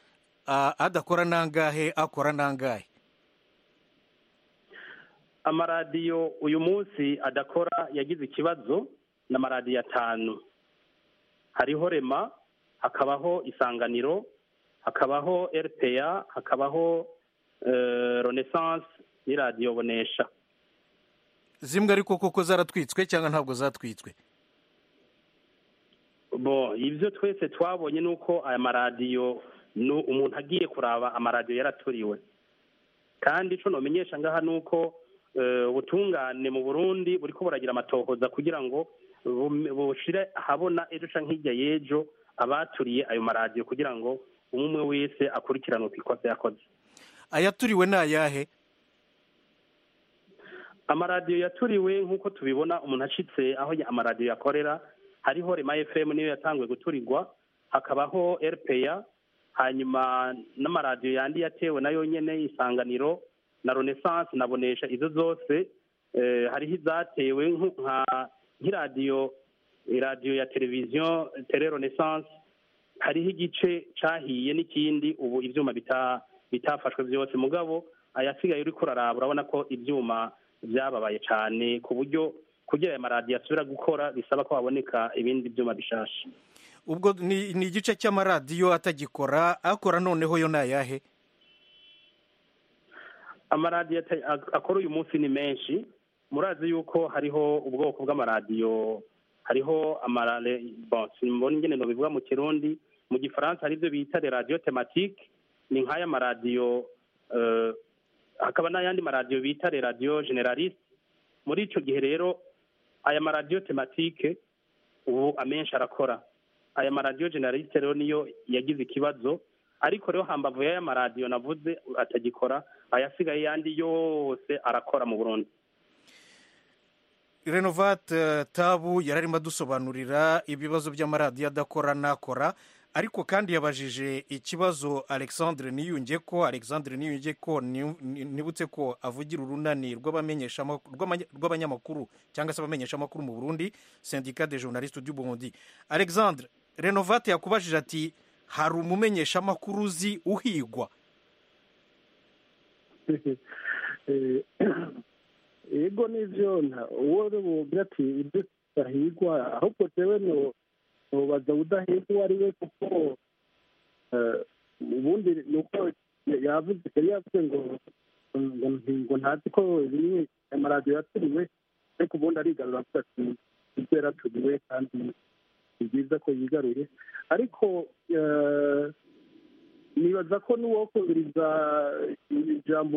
N: adakora nangahe akora nangahe
P: amaradiyo uyu munsi adakora yagize ikibazo n'amaradiyo atanu hariho rema hakabaho isanganiro hakabaho R P A hakabaho Renaissance n'iradiyo bonesha
N: zimwe ariko koko zaratwitswe cyangwa ntabwo zatwitswe
P: bo ibyo twese twabonye nuko aya maradiyo umuntu agiye kuraba amaradiyo yaraturiwe kandi ico nomenyesha ngaha nuko ubutungane mu Burundi buriko buragira amatohoza kugira ngo bushire ahabona ejo canke hirya y'ejo abaturiye ayo maradiyo kugira ngo umwe wese akurikiranwe ku ikosa yakoze
N: ayaturiwe ni ayahe
P: amaradiyo yaturiwe nk'uko tubibona umuntu acitse aho amaradiyo yakorera hariho Rema F M niyo yatanguye guturirwa hakabaho R P A hanyuma n'amaradiyo yandi yatewe nayo nyene isanganiro na Renaissance na bonesha izo zose hariho izatewe nka nk'iradiyo iradiyo ya televiziyo tele Renaissance hariho igice cahiye n'ikindi ubu ivyuma bita bitafashwe byose mugabo ayasigaye uri kuraraba urabona ko ivyuma byababaye cyane ku buryo kugira aya maradiyo asubira gukora bisaba ko haboneka ibindi byuma bishasha
N: ubwo ni, ni igice cy'amaradiyo atagikora akora noneho yo nayahe
P: amaradiyo akora uyu munsi ni menshi murazi yuko hariho ubwoko bw'amaradiyo hariho amarale bon simbona ingene no bivuga mu kirundi mu gifaransa hari ibyo bita radio thématique ni nk'aya maradiyo uh, hakaba n'ayandi maradiyo bita radio generaliste muri ico gihe rero aya maradiyo thématique ubu amenshi arakora aya maradiyo generaliste rero niyo yagize ikibazo ariko rero hambavu y'aya maradiyo navuze atagikora ayasigaye yandi yose arakora mu Burundi
N: Renovat Tabu yararimo dusobanurira ibibazo by'amaradiyo adakora nakora ariko kandi yabajije ikibazo Alexandre Niyunge ko Alexandre Niyunge ko nibutse ko avugira urunani rw'abamenyesha rw'abanyamakuru cyangwa se abamenyesha makuru mu Burundi Syndicat des journalistes du Burundi. Alexandre Renovat yakubajije ati hari umumenyesha makuru uzi uhigwa
O: ego nivyo uwo rububwira ati ibyo ahigwa ahubwo jewe no ntubaza udaheza uwo ari we kuko ubundi ni uko yavuze yari yavuze ngo ngo ntazi ko bimwe amaradiyo yaturiwe ariko ubundi arigarura avuga ati ibyo yaraturiwe kandi ni byiza ko yigaruye ariko nibaza ko n'uwokubiriza ijambo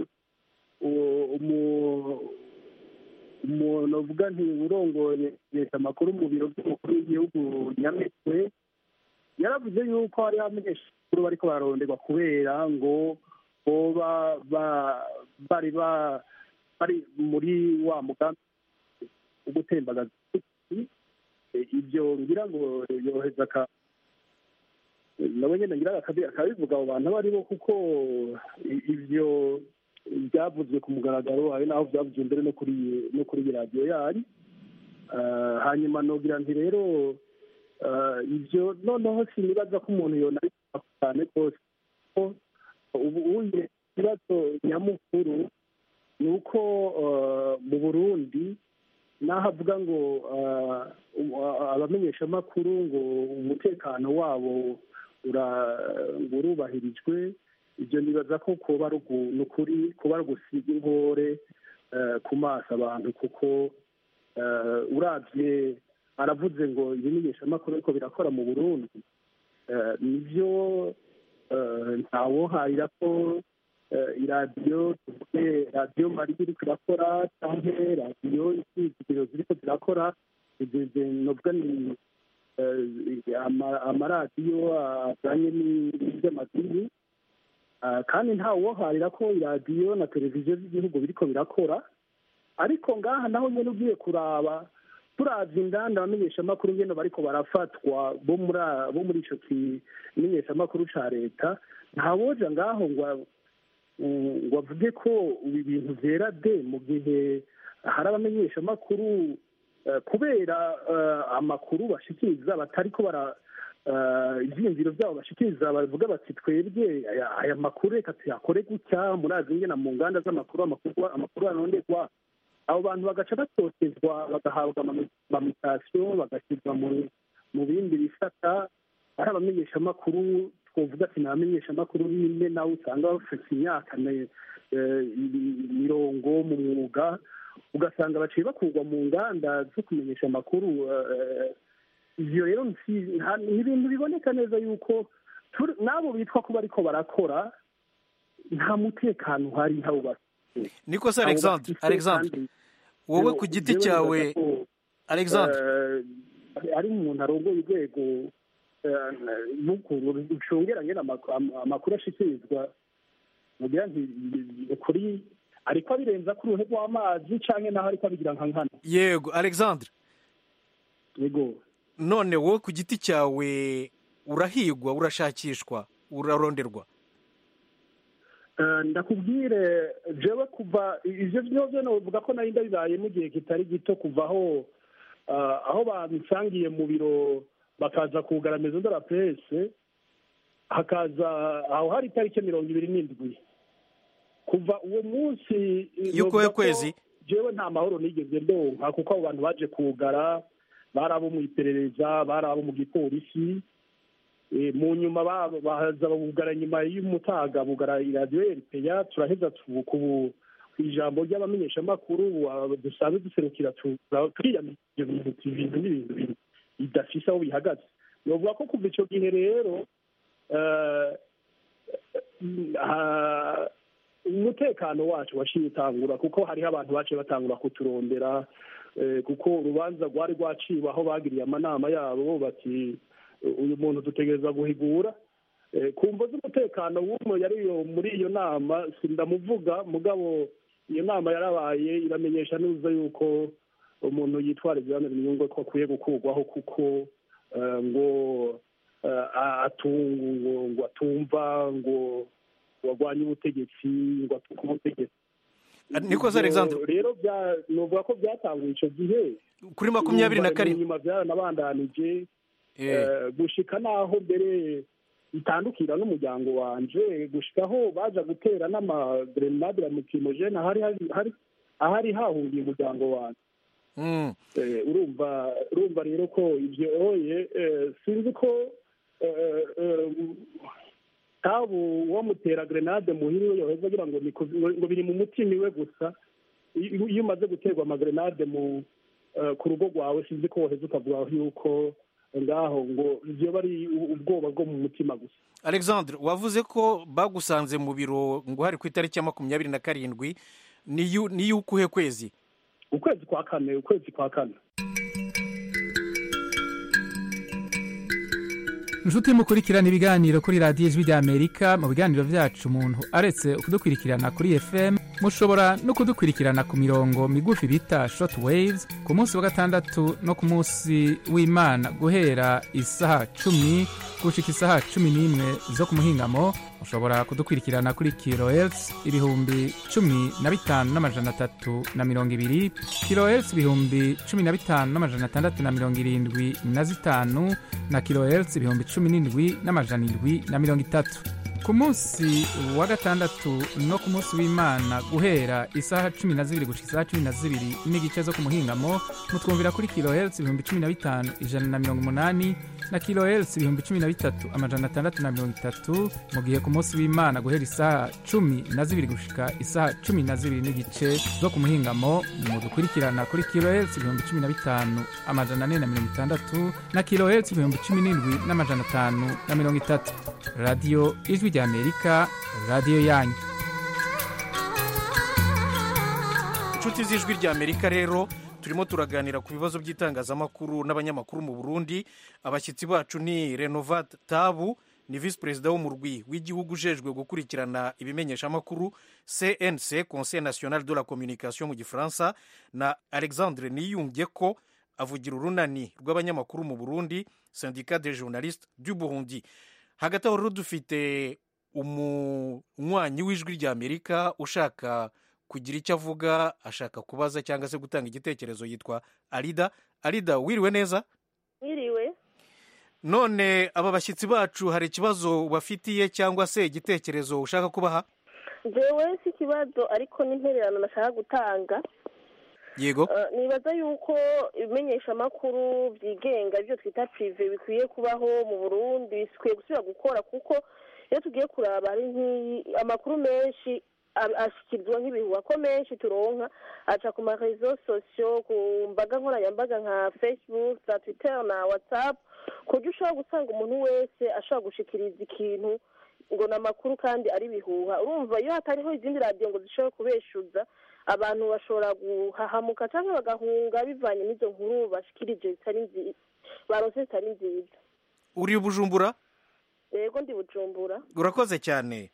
O: umuntu uvuga nti urongoye leta amakuru mu biro by'umukuru w'igihugu nyamitwe yaravuze yuko hariho abanyeshuri bariko baronderwa kubera ngo boba bari bari muri wa mugambi wo gutembagaza ibyo ngira ngo yoheza ka nabo nyine ngira akabivuga abo bantu abo ari bo kuko ibyo byavuzwe ku mugaragaro hari n'aho byavuzwe mbere no kuri no kuri radiyo yari hanyuma nogira nti rero ibyo noneho sinibaza ko umuntu yona cyane rwose ubu uye ikibazo nyamukuru ni uko mu burundi naho avuga ngo abamenyeshamakuru ngo umutekano wabo urubahirijwe ibyo nibaza ko kuba ari ukuri kuba ari ugusiga inkore ku maso abantu kuko urabye aravuze ngo ibimenyeshamakuru ariko birakora mu burundi nibyo ntawoharira ko iradiyo tuvuge radiyo mariya iri kurakora cyangwa radiyo izigiro ziriko zirakora novuga ni amaradiyo ajyanye n'iby'amadini kandi ntawoharira ko iradiyo na televiziyo z'igihugu biriko birakora ariko ngaha naho nyine ugiye kuraba turavye indanda abamenyeshamakuru ngene bariko barafatwa bo muri ico kimenyeshamakuru ca leta ntawoja ngaho ngo ngo avuge ko ibintu vyera de mu gihe hari abamenyeshamakuru kubera amakuru bashikiriza batariko bara ivyiyumviro vyabo bashikiriza bavuga bati twebwe aya makuru reka tuyakore gutya murazi ngena mu nganda z'amakuru amakuru aronderwa abo bantu bagaca batotezwa bagahabwa amamutasiyo bagashyirwa mu bindi bisata ari abamenyeshamakuru twavuga ati ni abamenyeshamakuru bine nawe usanga bafite imyaka mirongo mu mwuga ugasanga baciye bakurwa mu nganda zo kumenyesha amakuru ibyo rero ni ibintu biboneka neza yuko n'abo bitwa ko bariko barakora nta mutekano uhari ntabo bafite
N: niko se alexandre alexandre wowe ku giti cyawe alexandre
O: ari umuntu arongoye urwego rucungeranye amakuru ashikirizwa mugira nti kuri ariko abirenza ku ruhe rw'amazi canke naho ariko abigira nka nkana
N: yego alexandre
O: yego
N: none wowe ku giti cyawe urahigwa urashakishwa uraronderwa
O: ndakubwire jewe kuva ivyo vyose novuga ko nari ndabibaye mu gihe kitari gito kuva aho aho bansangiye mu biro bakaza kugara maison de la presse hakaza aho hari itariki mirongo ibiri n'indwi kuva uwo munsi
N: yuko kwezi
O: jewe nta mahoro nigeze ndonka kuko abo bantu baje kugara bari abo mu iperereza bari abo mu gipolisi mu nyuma baza bugara nyuma y'umutaga bugara iradiyo eripeya turaheza ku ijambo ry'abamenyeshamakuru dusanzwe duserukira turiyamije ibintu n'ibintu bidafise aho bihagaze novuga ko kuva ico gihe rero umutekano wacu waciye utangura kuko hariho abantu baciye batangura kuturondera kuko urubanza rwari rwaciwe aho bagiriye amanama yabo bati uyu muntu dutegereza guhigura ku mvo z'umutekano w'umwe yari muri iyo nama sindamuvuga mugabo iyo nama yarabaye iramenyesha neza yuko umuntu yitwara ibyane binyungwe ko akwiye gukurwaho kuko ngo ngo atumva ngo warwanye ubutegetsi ngo atuke ubutegetsi
N: niko se alexandre
O: rero novuga ko byatanguye icyo gihe
N: kuri makumyabiri na karindwi
O: nyuma byaranabandanije gushika naho mbere bitandukira n'umuryango wanje gushikaho baja gutera n'amagrenade ya mukimojene ahari ahari hahungiye umuryango wanje urumva urumva rero ko ibyo oye sinzi ko tabu uwamutera grenade muhira iyo yoheza agira ngo ngo biri mu mutima iwe gusa iyo umaze guterwa amagrenade mu ku rugo rwawe sinzi ko woheza ukavuga yuko ngaho ngo ibyo bari ubwoba bwo mu mutima gusa.
N: Alexandre, wavuze ko bagusanze mu biro ngo hari ku itariki ya makumyabiri na karindwi ni y'ukuhe kwezi?
O: Ukwezi kwa kane ukwezi kwa kane.
A: Nshuti mukurikirana ibiganiro kuri radiyo ijwi ry'Amerika. Mu biganiro byacu umuntu aretse kudukurikirana kuri F M mushobora no kudukurikirana ku mirongo migufi bita short waves ku munsi wa gatandatu no ku munsi w'Imana guhera isaha cumi gushika isaha cumi n'imwe zo ku muhingamo. Mushobora kudukurikirana kuri kilohertz ibihumbi cumi na bitanu n'amajana atatu na mirongo ibiri, kilohertz ibihumbi cumi na bitanu n'amajana atandatu na mirongo irindwi na zitanu na kilohertz ibihumbi cumi n'indwi n'amajana indwi na mirongo itatu. Ku munsi wa gatandatu no ku munsi w'Imana guhera isaha cumi na zibiri gushika isaha cumi na zibiri n'igice zo ku muhingamo mutwumvira kuri kilohertz ibihumbi cumi na bitanu ijana na mirongo umunani na kilohertz ibihumbi cumi na bitatu amajana atandatu na mirongo itatu, mu gihe ku munsi w'Imana guhera isaha cumi na zibiri gushika isaha cumi na zibiri n'igice zo ku muhingamo mudukurikirana kuri kilohertz ibihumbi cumi na bitanu amajana ane na mirongo itandatu na kilohertz ibihumbi cumi n'indwi n'amajana atanu na mirongo itatu. Radio Ijwi ry'Amerika, radio yanyu.
N: Inshuti z'Ijwi ry'Amerika rero turimo turaganira ku bibazo by'itangazamakuru n'abanyamakuru mu Burundi. Abashyitsi bacu ni Renovat Tabu, ni vice perezida w'umurwi w'igihugu ujejwe gukurikirana ibimenyeshamakuru C N C, Conseil National de la Communication mu Gifaransa, na Alexandre Niyungeko avugira urunani rw'abanyamakuru mu Burundi, Syndicat des journalistes du Burundi. Hagati aho rero dufite umunywanyi w'Ijwi ry'Amerika ushaka kugira icyo avuga, ashaka kubaza cyangwa se gutanga igitekerezo, yitwa Alida. Alida, wiriwe neza?
Q: Wiriwe.
N: None aba bashyitsi bacu hari ikibazo bafitiye cyangwa se igitekerezo ushaka kubaha?
Q: Jewe si ikibazo ariko n'intererano nashaka gutanga.
N: Yego.
Q: Uh, nibaza yuko ibimenyeshamakuru byigenga ibyo twita prive bikwiye kubaho mu Burundi, bikwiye gusubira gukora, kuko iyo tugiye kuraba ari nk'iyi amakuru menshi ashyikirizwa nk'ibihuha ko menshi turonka aca ku marezo sosiyo, ku mbaga nkoranyambaga nka Facebook, za Twitter na WhatsApp, ku buryo ushobora gusanga umuntu wese ashobora gushikiriza ikintu ngo ni amakuru kandi ari bihuha. Urumva iyo hatariho izindi radiyo ngo zishobore kubeshuza, abantu bashobora guhahamuka cyangwa bagahunga bivanye n'izo nkuru bashikirije zitari nziza, barose zitari nziza.
N: Uri Bujumbura?
Q: Yego ndi Bujumbura.
N: Urakoze cyane.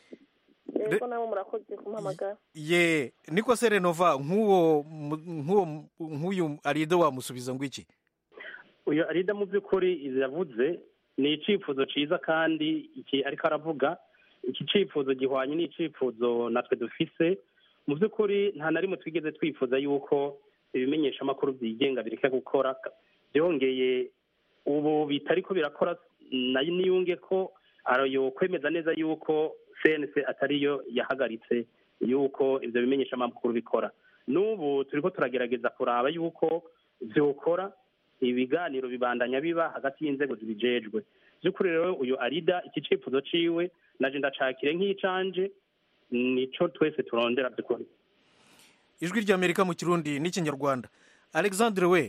Q: Yego nabo murakoze kumpamagara.
N: Ye, niko se Renova nk'uwo nk'uwo nk'uyu Arido wamusubiza ngo iki?
P: Uyu Arida mu by'ukuri yavuze ni icifuzo ciza, kandi iki ariko aravuga iki cifuzo gihwanye n'icifuzo natwe dufise. Mu by'ukuri nta na rimwe twigeze twifuza yuko ibimenyesha amakuru byigenga bireka gukora. Byongeye ubu bitariko birakora, nayo niyunge ko arayo kwemeza neza yuko C N C atariyo yahagaritse yuko ibyo bimenyesha amakuru bikora. N'ubu turiko turagerageza kuraba yuko byokora, ibiganiro bibandanya biba hagati y'inzego zibijejwe. By'ukuri rero uyu Arida iki cifuzo ciwe naje ndacakire nk'icanje, nico twese turondera by'ukuri.
N: Ijwi ry'Amerika mu Kirundi n'Ikinyarwanda. Alexandre we.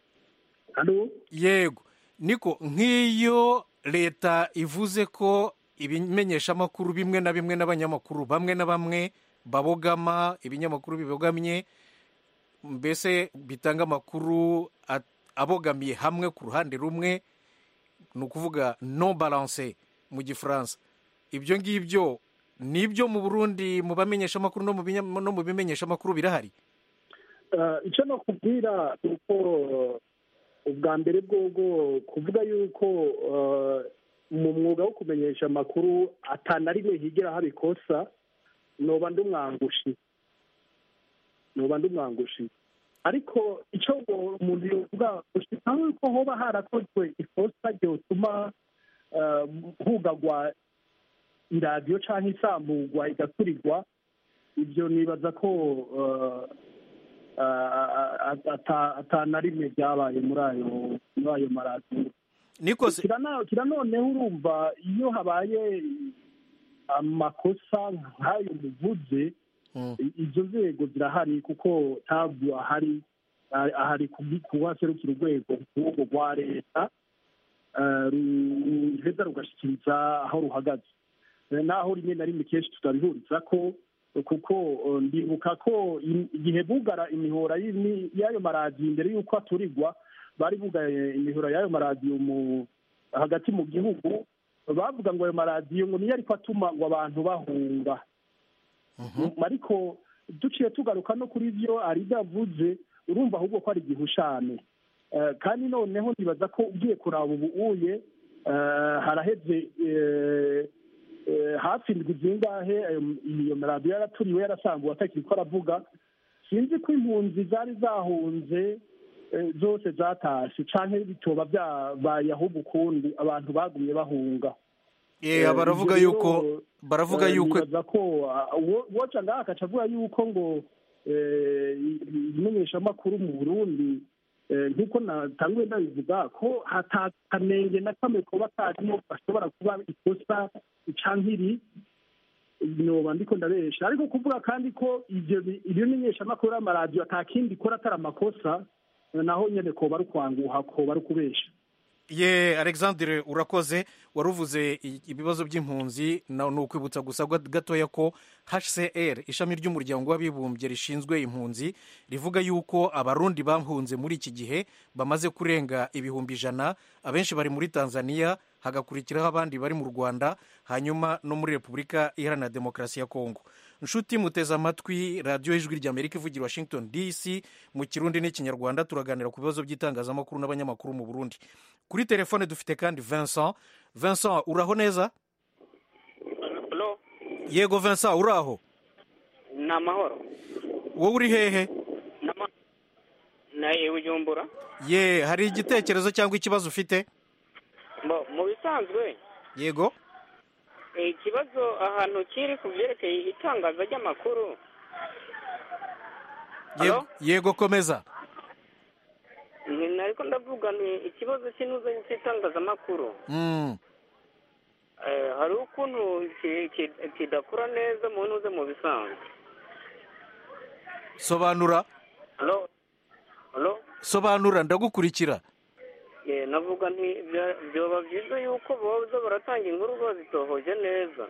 O: Halo?
N: Yego. Niko nk'iyo leta ivuze ko ibimenyesha amakuru bimwe na bimwe n'abanyamakuru bamwe na bamwe babogama, ibinyamakuru bibogamye, mbese bitanga amakuru abogamiye hamwe ku ruhande rumwe, ni ukuvuga non balance mu Gifaransa. Ibyo ngibyo nibyo mu Burundi mu bamenyesha amakuru no mu bimenyesha amakuru birahari?
O: Icyo no kubwira uko ubwa mbere bwo kuvuga yuko mu mwuga wo kumenyesha amakuru atana rimwe higera haba ikosa, noba ndumwangushi noba ndumwangushi ariko icyo umuntu yovuga gushika ko hoba harakozwe ikosa ryotuma hugagwa iradiyo cyangwa isambugwa igaturirwa, ibyo nibaza ko atana rimwe byabaye muri ayo muri ayo maradiyo kira noneho urumva iyo habaye amakosa nk'ayo muvuze izo nzego zirahari kuko ntabwo ahari ahari kuhaserukira urwego rw'urwo rwa leta ruheza rugashyikiriza aho ruhagaze naho rimwe na rimwe kenshi tutabihuriza ko kuko ndibuka ko igihe bugara imihora y'ayo maradiyo mbere y'uko aturirwa bari bugaye imihora y'ayo maradiyo hagati mu gihugu bavuga ngo ayo maradiyo ngo niyo ariko atuma ngo abantu bahunga ariko duciye tugaruka no kuri byo aribyo avuze urumva ahubwo ko ari igihushane kandi noneho nibaza ko ugiye kuraba ubu uye haraheze hafi indwi zingahe iyo maradiyo yaraturiwe yarasanguwe atakiri ko aravuga sinzi ko impunzi zari zahunze zose zatashe cyangwa bitoba byabaye ahubwo ukundi abantu bagumye bahunga
N: baravuga yuko baravuga yuko
O: ko woca ngaha akaca avuga yuko ngo imenyeshamakuru mu burundi nk'uko natanguye ndabivuga ko hatakanenge na kamwe kuba karimo bashobora kuba ikosa icankiri noba ndiko ndabesha ariko kuvuga kandi ko ivyo bimenyeshamakuru y'amaradiyo atakindi ikora atari amakosa naho nyene koba ari ukwanguha koba ari ukubesha
N: ye Alexandre urakoze waruvuze ibibazo by'impunzi ni ukwibutsa gusa gatoya ko H C R ishami ry'umuryango w'abibumbye rishinzwe impunzi rivuga yuko abarundi bahunze muri iki gihe bamaze kurenga ibihumbi ijana abenshi bari muri Tanzania hagakurikiraho abandi bari mu Rwanda hanyuma no muri Repubulika Iharanira Demokarasi ya Kongo. Nshuti muteze amatwi radiyo y'ijwi ry'Amerika ivugira Washington D C mu Kirundi n'Ikinyarwanda turaganira ku bibazo by'itangazamakuru n'abanyamakuru mu Burundi. Kuri telefone dufite kandi Vincent. Vincent uraho neza?
R: Hello.
N: Yego Vincent uraho?
R: Na mahoro.
N: Wowe uri hehe?
R: Nama na Bujumbura.
N: Ye hari igitekerezo cyangwa ikibazo ufite?
R: Mu bisanzwe.
N: Yego.
R: Ikibazo ahantu kiri ku byerekeye itangaza ry'amakuru.
N: Yego, yego komeza.
R: Nariko ndavuga ni ikibazo cy'inuza cy'itangazamakuru.
N: Mm.
R: Eh hari ukuntu kidakura neza mu ntuze mu bisanzwe.
N: Sobanura.
R: Hello. Hello.
N: Sobanura ndagukurikira.
R: Eh navuga nti byoba byiza yuko boza baratanga inkuru ngo zitohoje neza.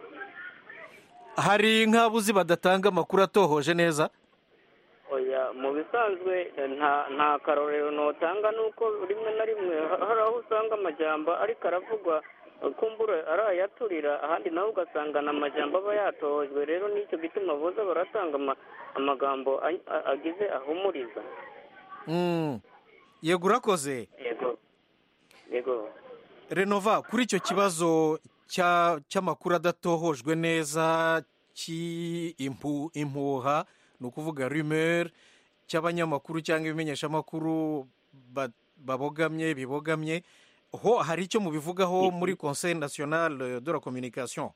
N: Hari nk'abuzi badatanga amakuru atohoje neza?
R: Oya mu bisanzwe nta nta karorero notanga nuko rimwe na rimwe hari aho usanga amajyamba ariko aravugwa kumbura arayaturira ahandi nawe ugasanga n'amajyamba aba yatojwe rero nicyo gituma boza baratanga amagambo agize ahumuriza.
N: Mm. Yego urakoze.
R: Yego. Yego.
N: Renova kuri icyo kibazo cya cy'amakuru adatohojwe neza ki impu impuha ni ukuvuga rumeur cy'abanyamakuru cyangwa ibimenyeshamakuru babogamye bibogamye ho hari icyo mubivugaho muri Conseil National de la Communication?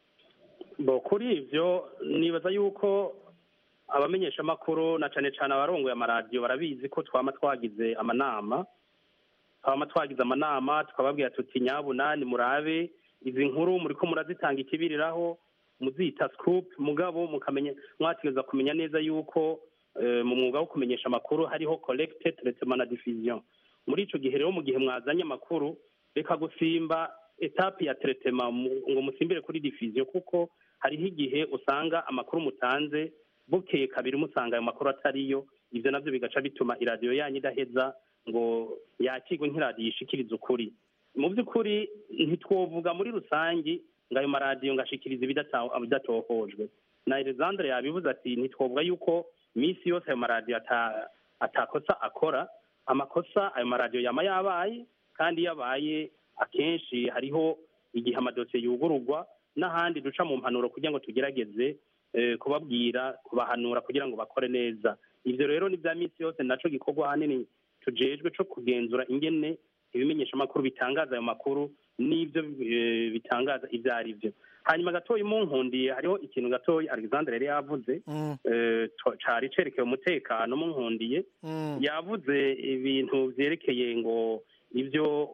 P: Bo kuri ivyo nibaza yuko abamenyeshamakuru na cane cane abarongoye amaradiyo barabizi ko twama twagize amanama twama twagize amanama tukababwira tuti nyabunani murabe izi nkuru muri ko murazitanga ikibiriraho muzita scoop mugabo mukamenya mwatigeza kumenya neza yuko mu mwuga wo kumenyesha amakuru hariho collected traitement na diffusion. Muri ico gihe rero mu gihe mwazanye amakuru reka gusimba etape ya traitement ngo musimbire kuri diffusion kuko hariho igihe usanga amakuru mutanze bukeye kabiri musanga ayo makuru atariyo ivyo navyo bigaca bituma iradiyo yanyu idaheza ngo yakigwe nk'iradiyo ishikiriza ukuri. Mu by'ukuri ntitwovuga muri rusangi ngo ayo maradiyo ngashikiriza ibidatohojwe. Na Alexandre yabivuze ati ntitwovuga yuko misi yose ayo maradiyo ata atakosa akora amakosa ayo maradiyo yama yabaye kandi yabaye akenshi hariho igihe amadosiye yugururwa n'ahandi duca mu mpanuro kugira ngo tugerageze kubabwira kubahanura kugira ngo bakore neza. Ivyo rero ni bya misi yose naco gikorwa hanini tujejwe cyo kugenzura ingene ibimenyesha makuru bitangaza ayo makuru n'ivyo bitangaza ivyo ari byo. hanyuma gatoya munkundiye hariho ikintu gatoya Alexandre yari yavuze cari cerekeye umutekano munkundiye yavuze ibintu vyerekeye ngo ivyo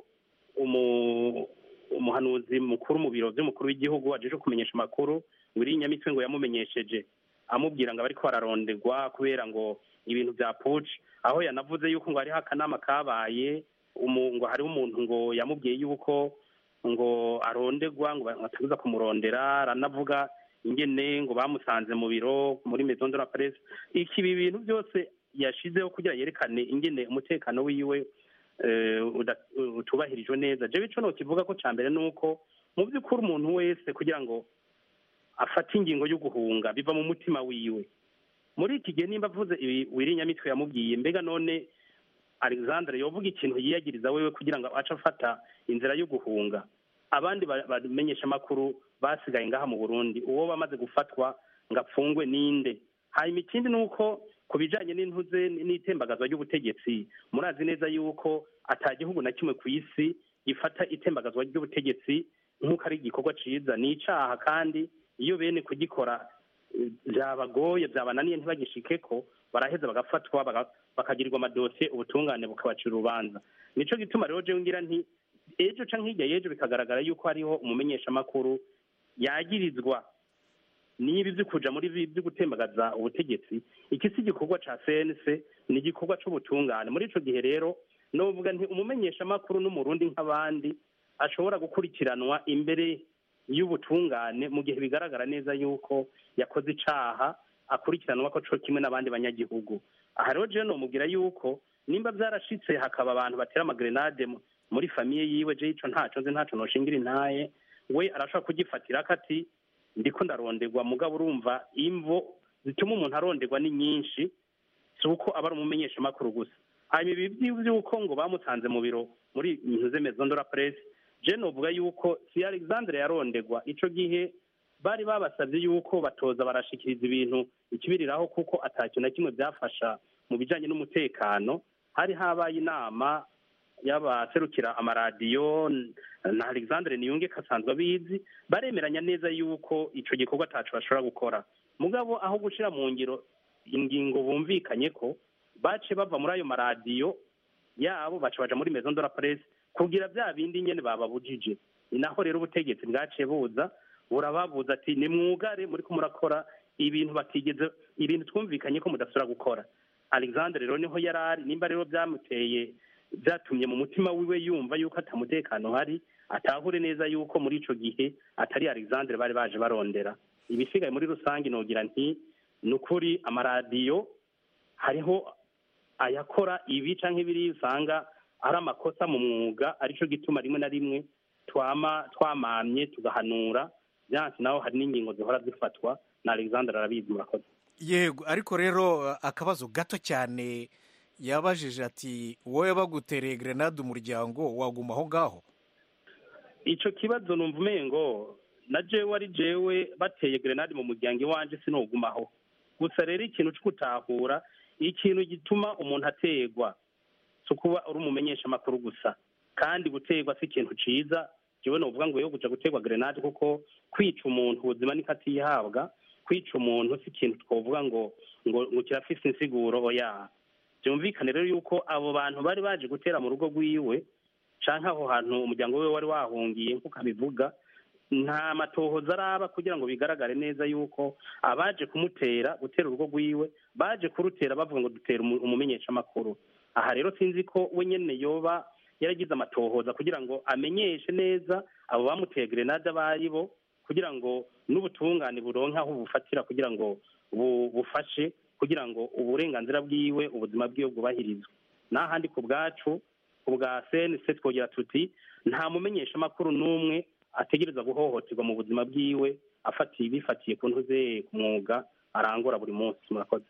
P: umuhanuzi mukuru mu biro vy'umukuru w'igihugu ajeje kumenyesha amakuru wiri Nyamitwe ngo yamumenyesheje amubwira ngo bariko bararondegwa kubera ngo ibintu vya puci aho yanavuze yuko ngo hariho akanama kabaye ngo hariho umuntu ngo yamubwiye yuko ngo arondegwa ngo batabuza kumurondera aranavuga ingene ngo bamusanze mu biro muri Maison de la Presse iki bintu byose yashizeho kugira yerekane ingene umutekano wiwe utubahirijwe neza je bico no kivuga ko cambere nuko mu by'ukuri umuntu wese kugira ngo afata ingingo yo guhunga biva mu mutima wiwe muri iki gihe nimba avuze ibi wiri Nyamitwe yamubwiye mbega none Alexandre yovuga ikintu yiyagiriza wewe kugira ngo aca afata inzira yo guhunga abandi bamenyesha amakuru basigaye ngaha mu Burundi uwo bamaze gufatwa ngapfungwe ninde hanyuma ikindi nuko kubijanye n'intuze n'itembagazwa ry'ubutegetsi murazi neza yuko atagihugu na kimwe ku isi gifata itembagazwa ry'ubutegetsi nk'uko ari igikorwa ciza ni icaha kandi iyo bene kugikora byabagoye byabananiye ntibagishikeko baraheza bagafatwa bakagirirwa amadosiye ubutungane bukabacira urubanza nico gituma rero je ngira nti ejo canke hirya yejo bikagaragara yuko hariho umumenyesha makuru yagirizwa nibi byo kuja muri byo gutembagaza ubutegetsi iki si igikorwa ca C N C ni igikorwa c'ubutungane muri ico gihe rero novuga nti umumenyesha makuru n'umurundi nk'abandi ashobora gukurikiranwa imbere y'ubutungane mu gihe bigaragara neza yuko yakoze icaha akurikiranwa ko co kimwe n'abandi banyagihugu aha rero je no mugira yuko nimba byarashitse hakaba abantu batera amagrenade muri famiye yiwe je ico ntaco nze ntaco noshingira intaye we arashobora kugifatira akati ndiko ndarondegwa mugabo urumva imvo zituma umuntu arondegwa ni nyinshi si uko aba ari umumenyesha makuru gusa hanyuma ibi by'uko ngo bamutanze mu biro muri Ntuze Maison de la Presse je novuga yuko si Alexandre yarondegwa ico gihe bari babasabye yuko batoza barashikiriza ibintu ikibiriraho kuko atacyo na kimwe byafasha mu bijanye n'umutekano hari habaye inama y'abaserukira amaradiyo na Alexandre Niyunge kasanzwe abizi baremeranya neza yuko ico gikorwa atacu bashobora gukora mugabo aho gushira mu ngiro ingingo bumvikanye ko bace bava muri ayo maradiyo yabo bace baja muri Maison de la Presse kugira bya bindi nyene bababujije inaho rero ubutegetsi bwaciye buza burababuza ati ni mwugare muri ko murakora ibintu batigeze ibintu twumvikanye ko mudasura gukora Alexandre rero niho yarari nimba rero byamuteye byatumye mu mutima wiwe yumva yuko atamutekano hari atahure neza yuko muri ico gihe atari Alexandre bari baje barondera ibisigaye muri rusangi nogira nti nukuri amaradiyo hariho ayakora ibi canke biri usanga ari amakosa mu mwuga arico gituma rimwe na rimwe twama twamamye tugahanura byansi naho hari n'ingingo zihora zifatwa na Alexandre arabizi murakoze
N: yego ariko rero akabazo gato cyane yabajije ati wowe bagutereye grenade umuryango waguma aho ngaho
P: ico kibazo numva umengo na jewe ari jewe bateye grenade mu muryango iwanje sinogumaho gusa rero ikintu cyo gutahura ikintu gituma umuntu ategwa so kuba uri umumenyesha makuru gusa kandi gutegwa si ikintu ciza jewe novuga ngo yo kuja gutegwa grenade kuko kwica umuntu ubuzima nikatihabwa kwica umuntu si ikintu twovuga ngo ngo ngo kirafise insiguro oya byumvikane rero yuko abo bantu bari baje gutera mu rugo rwiwe canke aho hantu umuryango we wari wahungiye nkuko abivuga nta matohoza araba kugira ngo bigaragare neza yuko abaje kumutera gutera urugo rwiwe baje kurutera bavuga ngo dutera umumenyesha makuru aha rero sinzi ko we nyene yoba yaragize amatohoza kugira ngo amenyeshe neza abo bamuteye grenade abaribo kugira ngo n'ubutungane buronke aho bufatira kugira ngo bufashe kugira ngo uburenganzira bwiwe ubuzima bwiwe bwubahirizwe n'ahandi ku bwacu ubwa C N C twogira tuti nta mumenyesha makuru n'umwe ategereza guhohoterwa mu buzima bwiwe afatiye bifatiye ku ntuze ku mwuga arangora buri munsi murakoze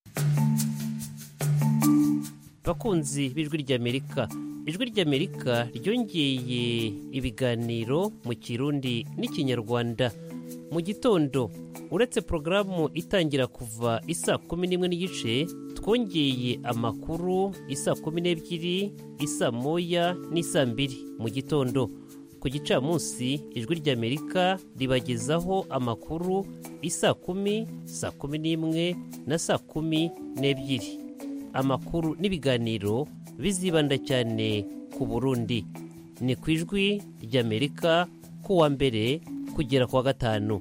L: bakunzi b'ijwi ry'Amerika ijwi ry'Amerika ryongeye ibiganiro mu Kirundi n'Ikinyarwanda mu gitondo uretse porogaramu itangira kuva isa kumi n'imwe n'igice twongeye amakuru isa kumi n'ebyiri isa moya n'isa mbiri mu gitondo ku gicamunsi ijwi ry'amerika ribagezaho amakuru isaa kumi saa kumi n'imwe na saa kumi n'ebyiri. Amakuru n'ibiganiro bizibanda cyane ku Burundi. Ni ku ijwi ry'amerika ku wa mbere kugera ku wa gatanu.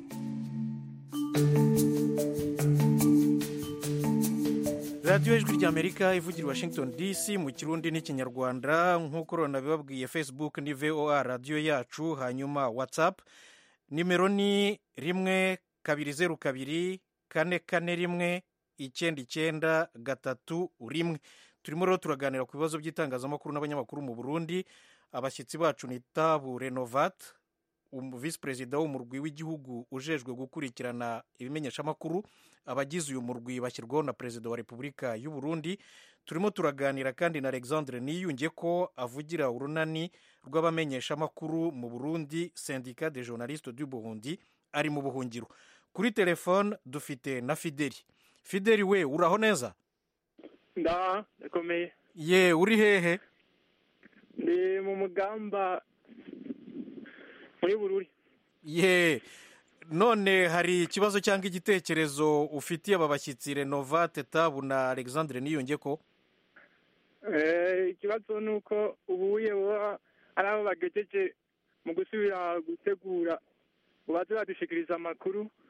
N: radiyo ijwi ry'amerika ivugira Washington D C mu kirundi n'ikinyarwanda. nk'uko rona bibabwiye Facebook ni V O A radiyo yacu, hanyuma WhatsApp nimero ni rimwe kabiri zeru kabiri kane kane rimwe icyenda icyenda gatatu rimwe. turimo rero turaganira ku bibazo by'itangazamakuru n'abanyamakuru mu Burundi. Abashyitsi bacu ni Tabu Renovat, visi perezida w'umurwi w'igihugu ujejwe gukurikirana ibimenyeshamakuru. Abagize uyu murwi bashyirwaho na perezida wa repubulika y'u Burundi. Turimo turaganira kandi na Alexandre Niyunge ko avugira urunani rw'abamenyeshamakuru mu Burundi, Syndicat des journalistes du Burundi, ari mu buhungiro. Kuri telefone dufite na Fideli. Fideli we uraho neza?
S: nda komeye.
N: Ye uri hehe?
S: Ndi mu mugamba muri Bururi.
N: Ye none hari ikibazo cyangwa igitekerezo ufitiye aba bashyitsi Renovat, Tabu na Alexandre Niyunge ko?
S: Eh ikibazo nuko ubuye bo arabo bagejeje mu gusubira gutegura ubaze badushikiriza amakuru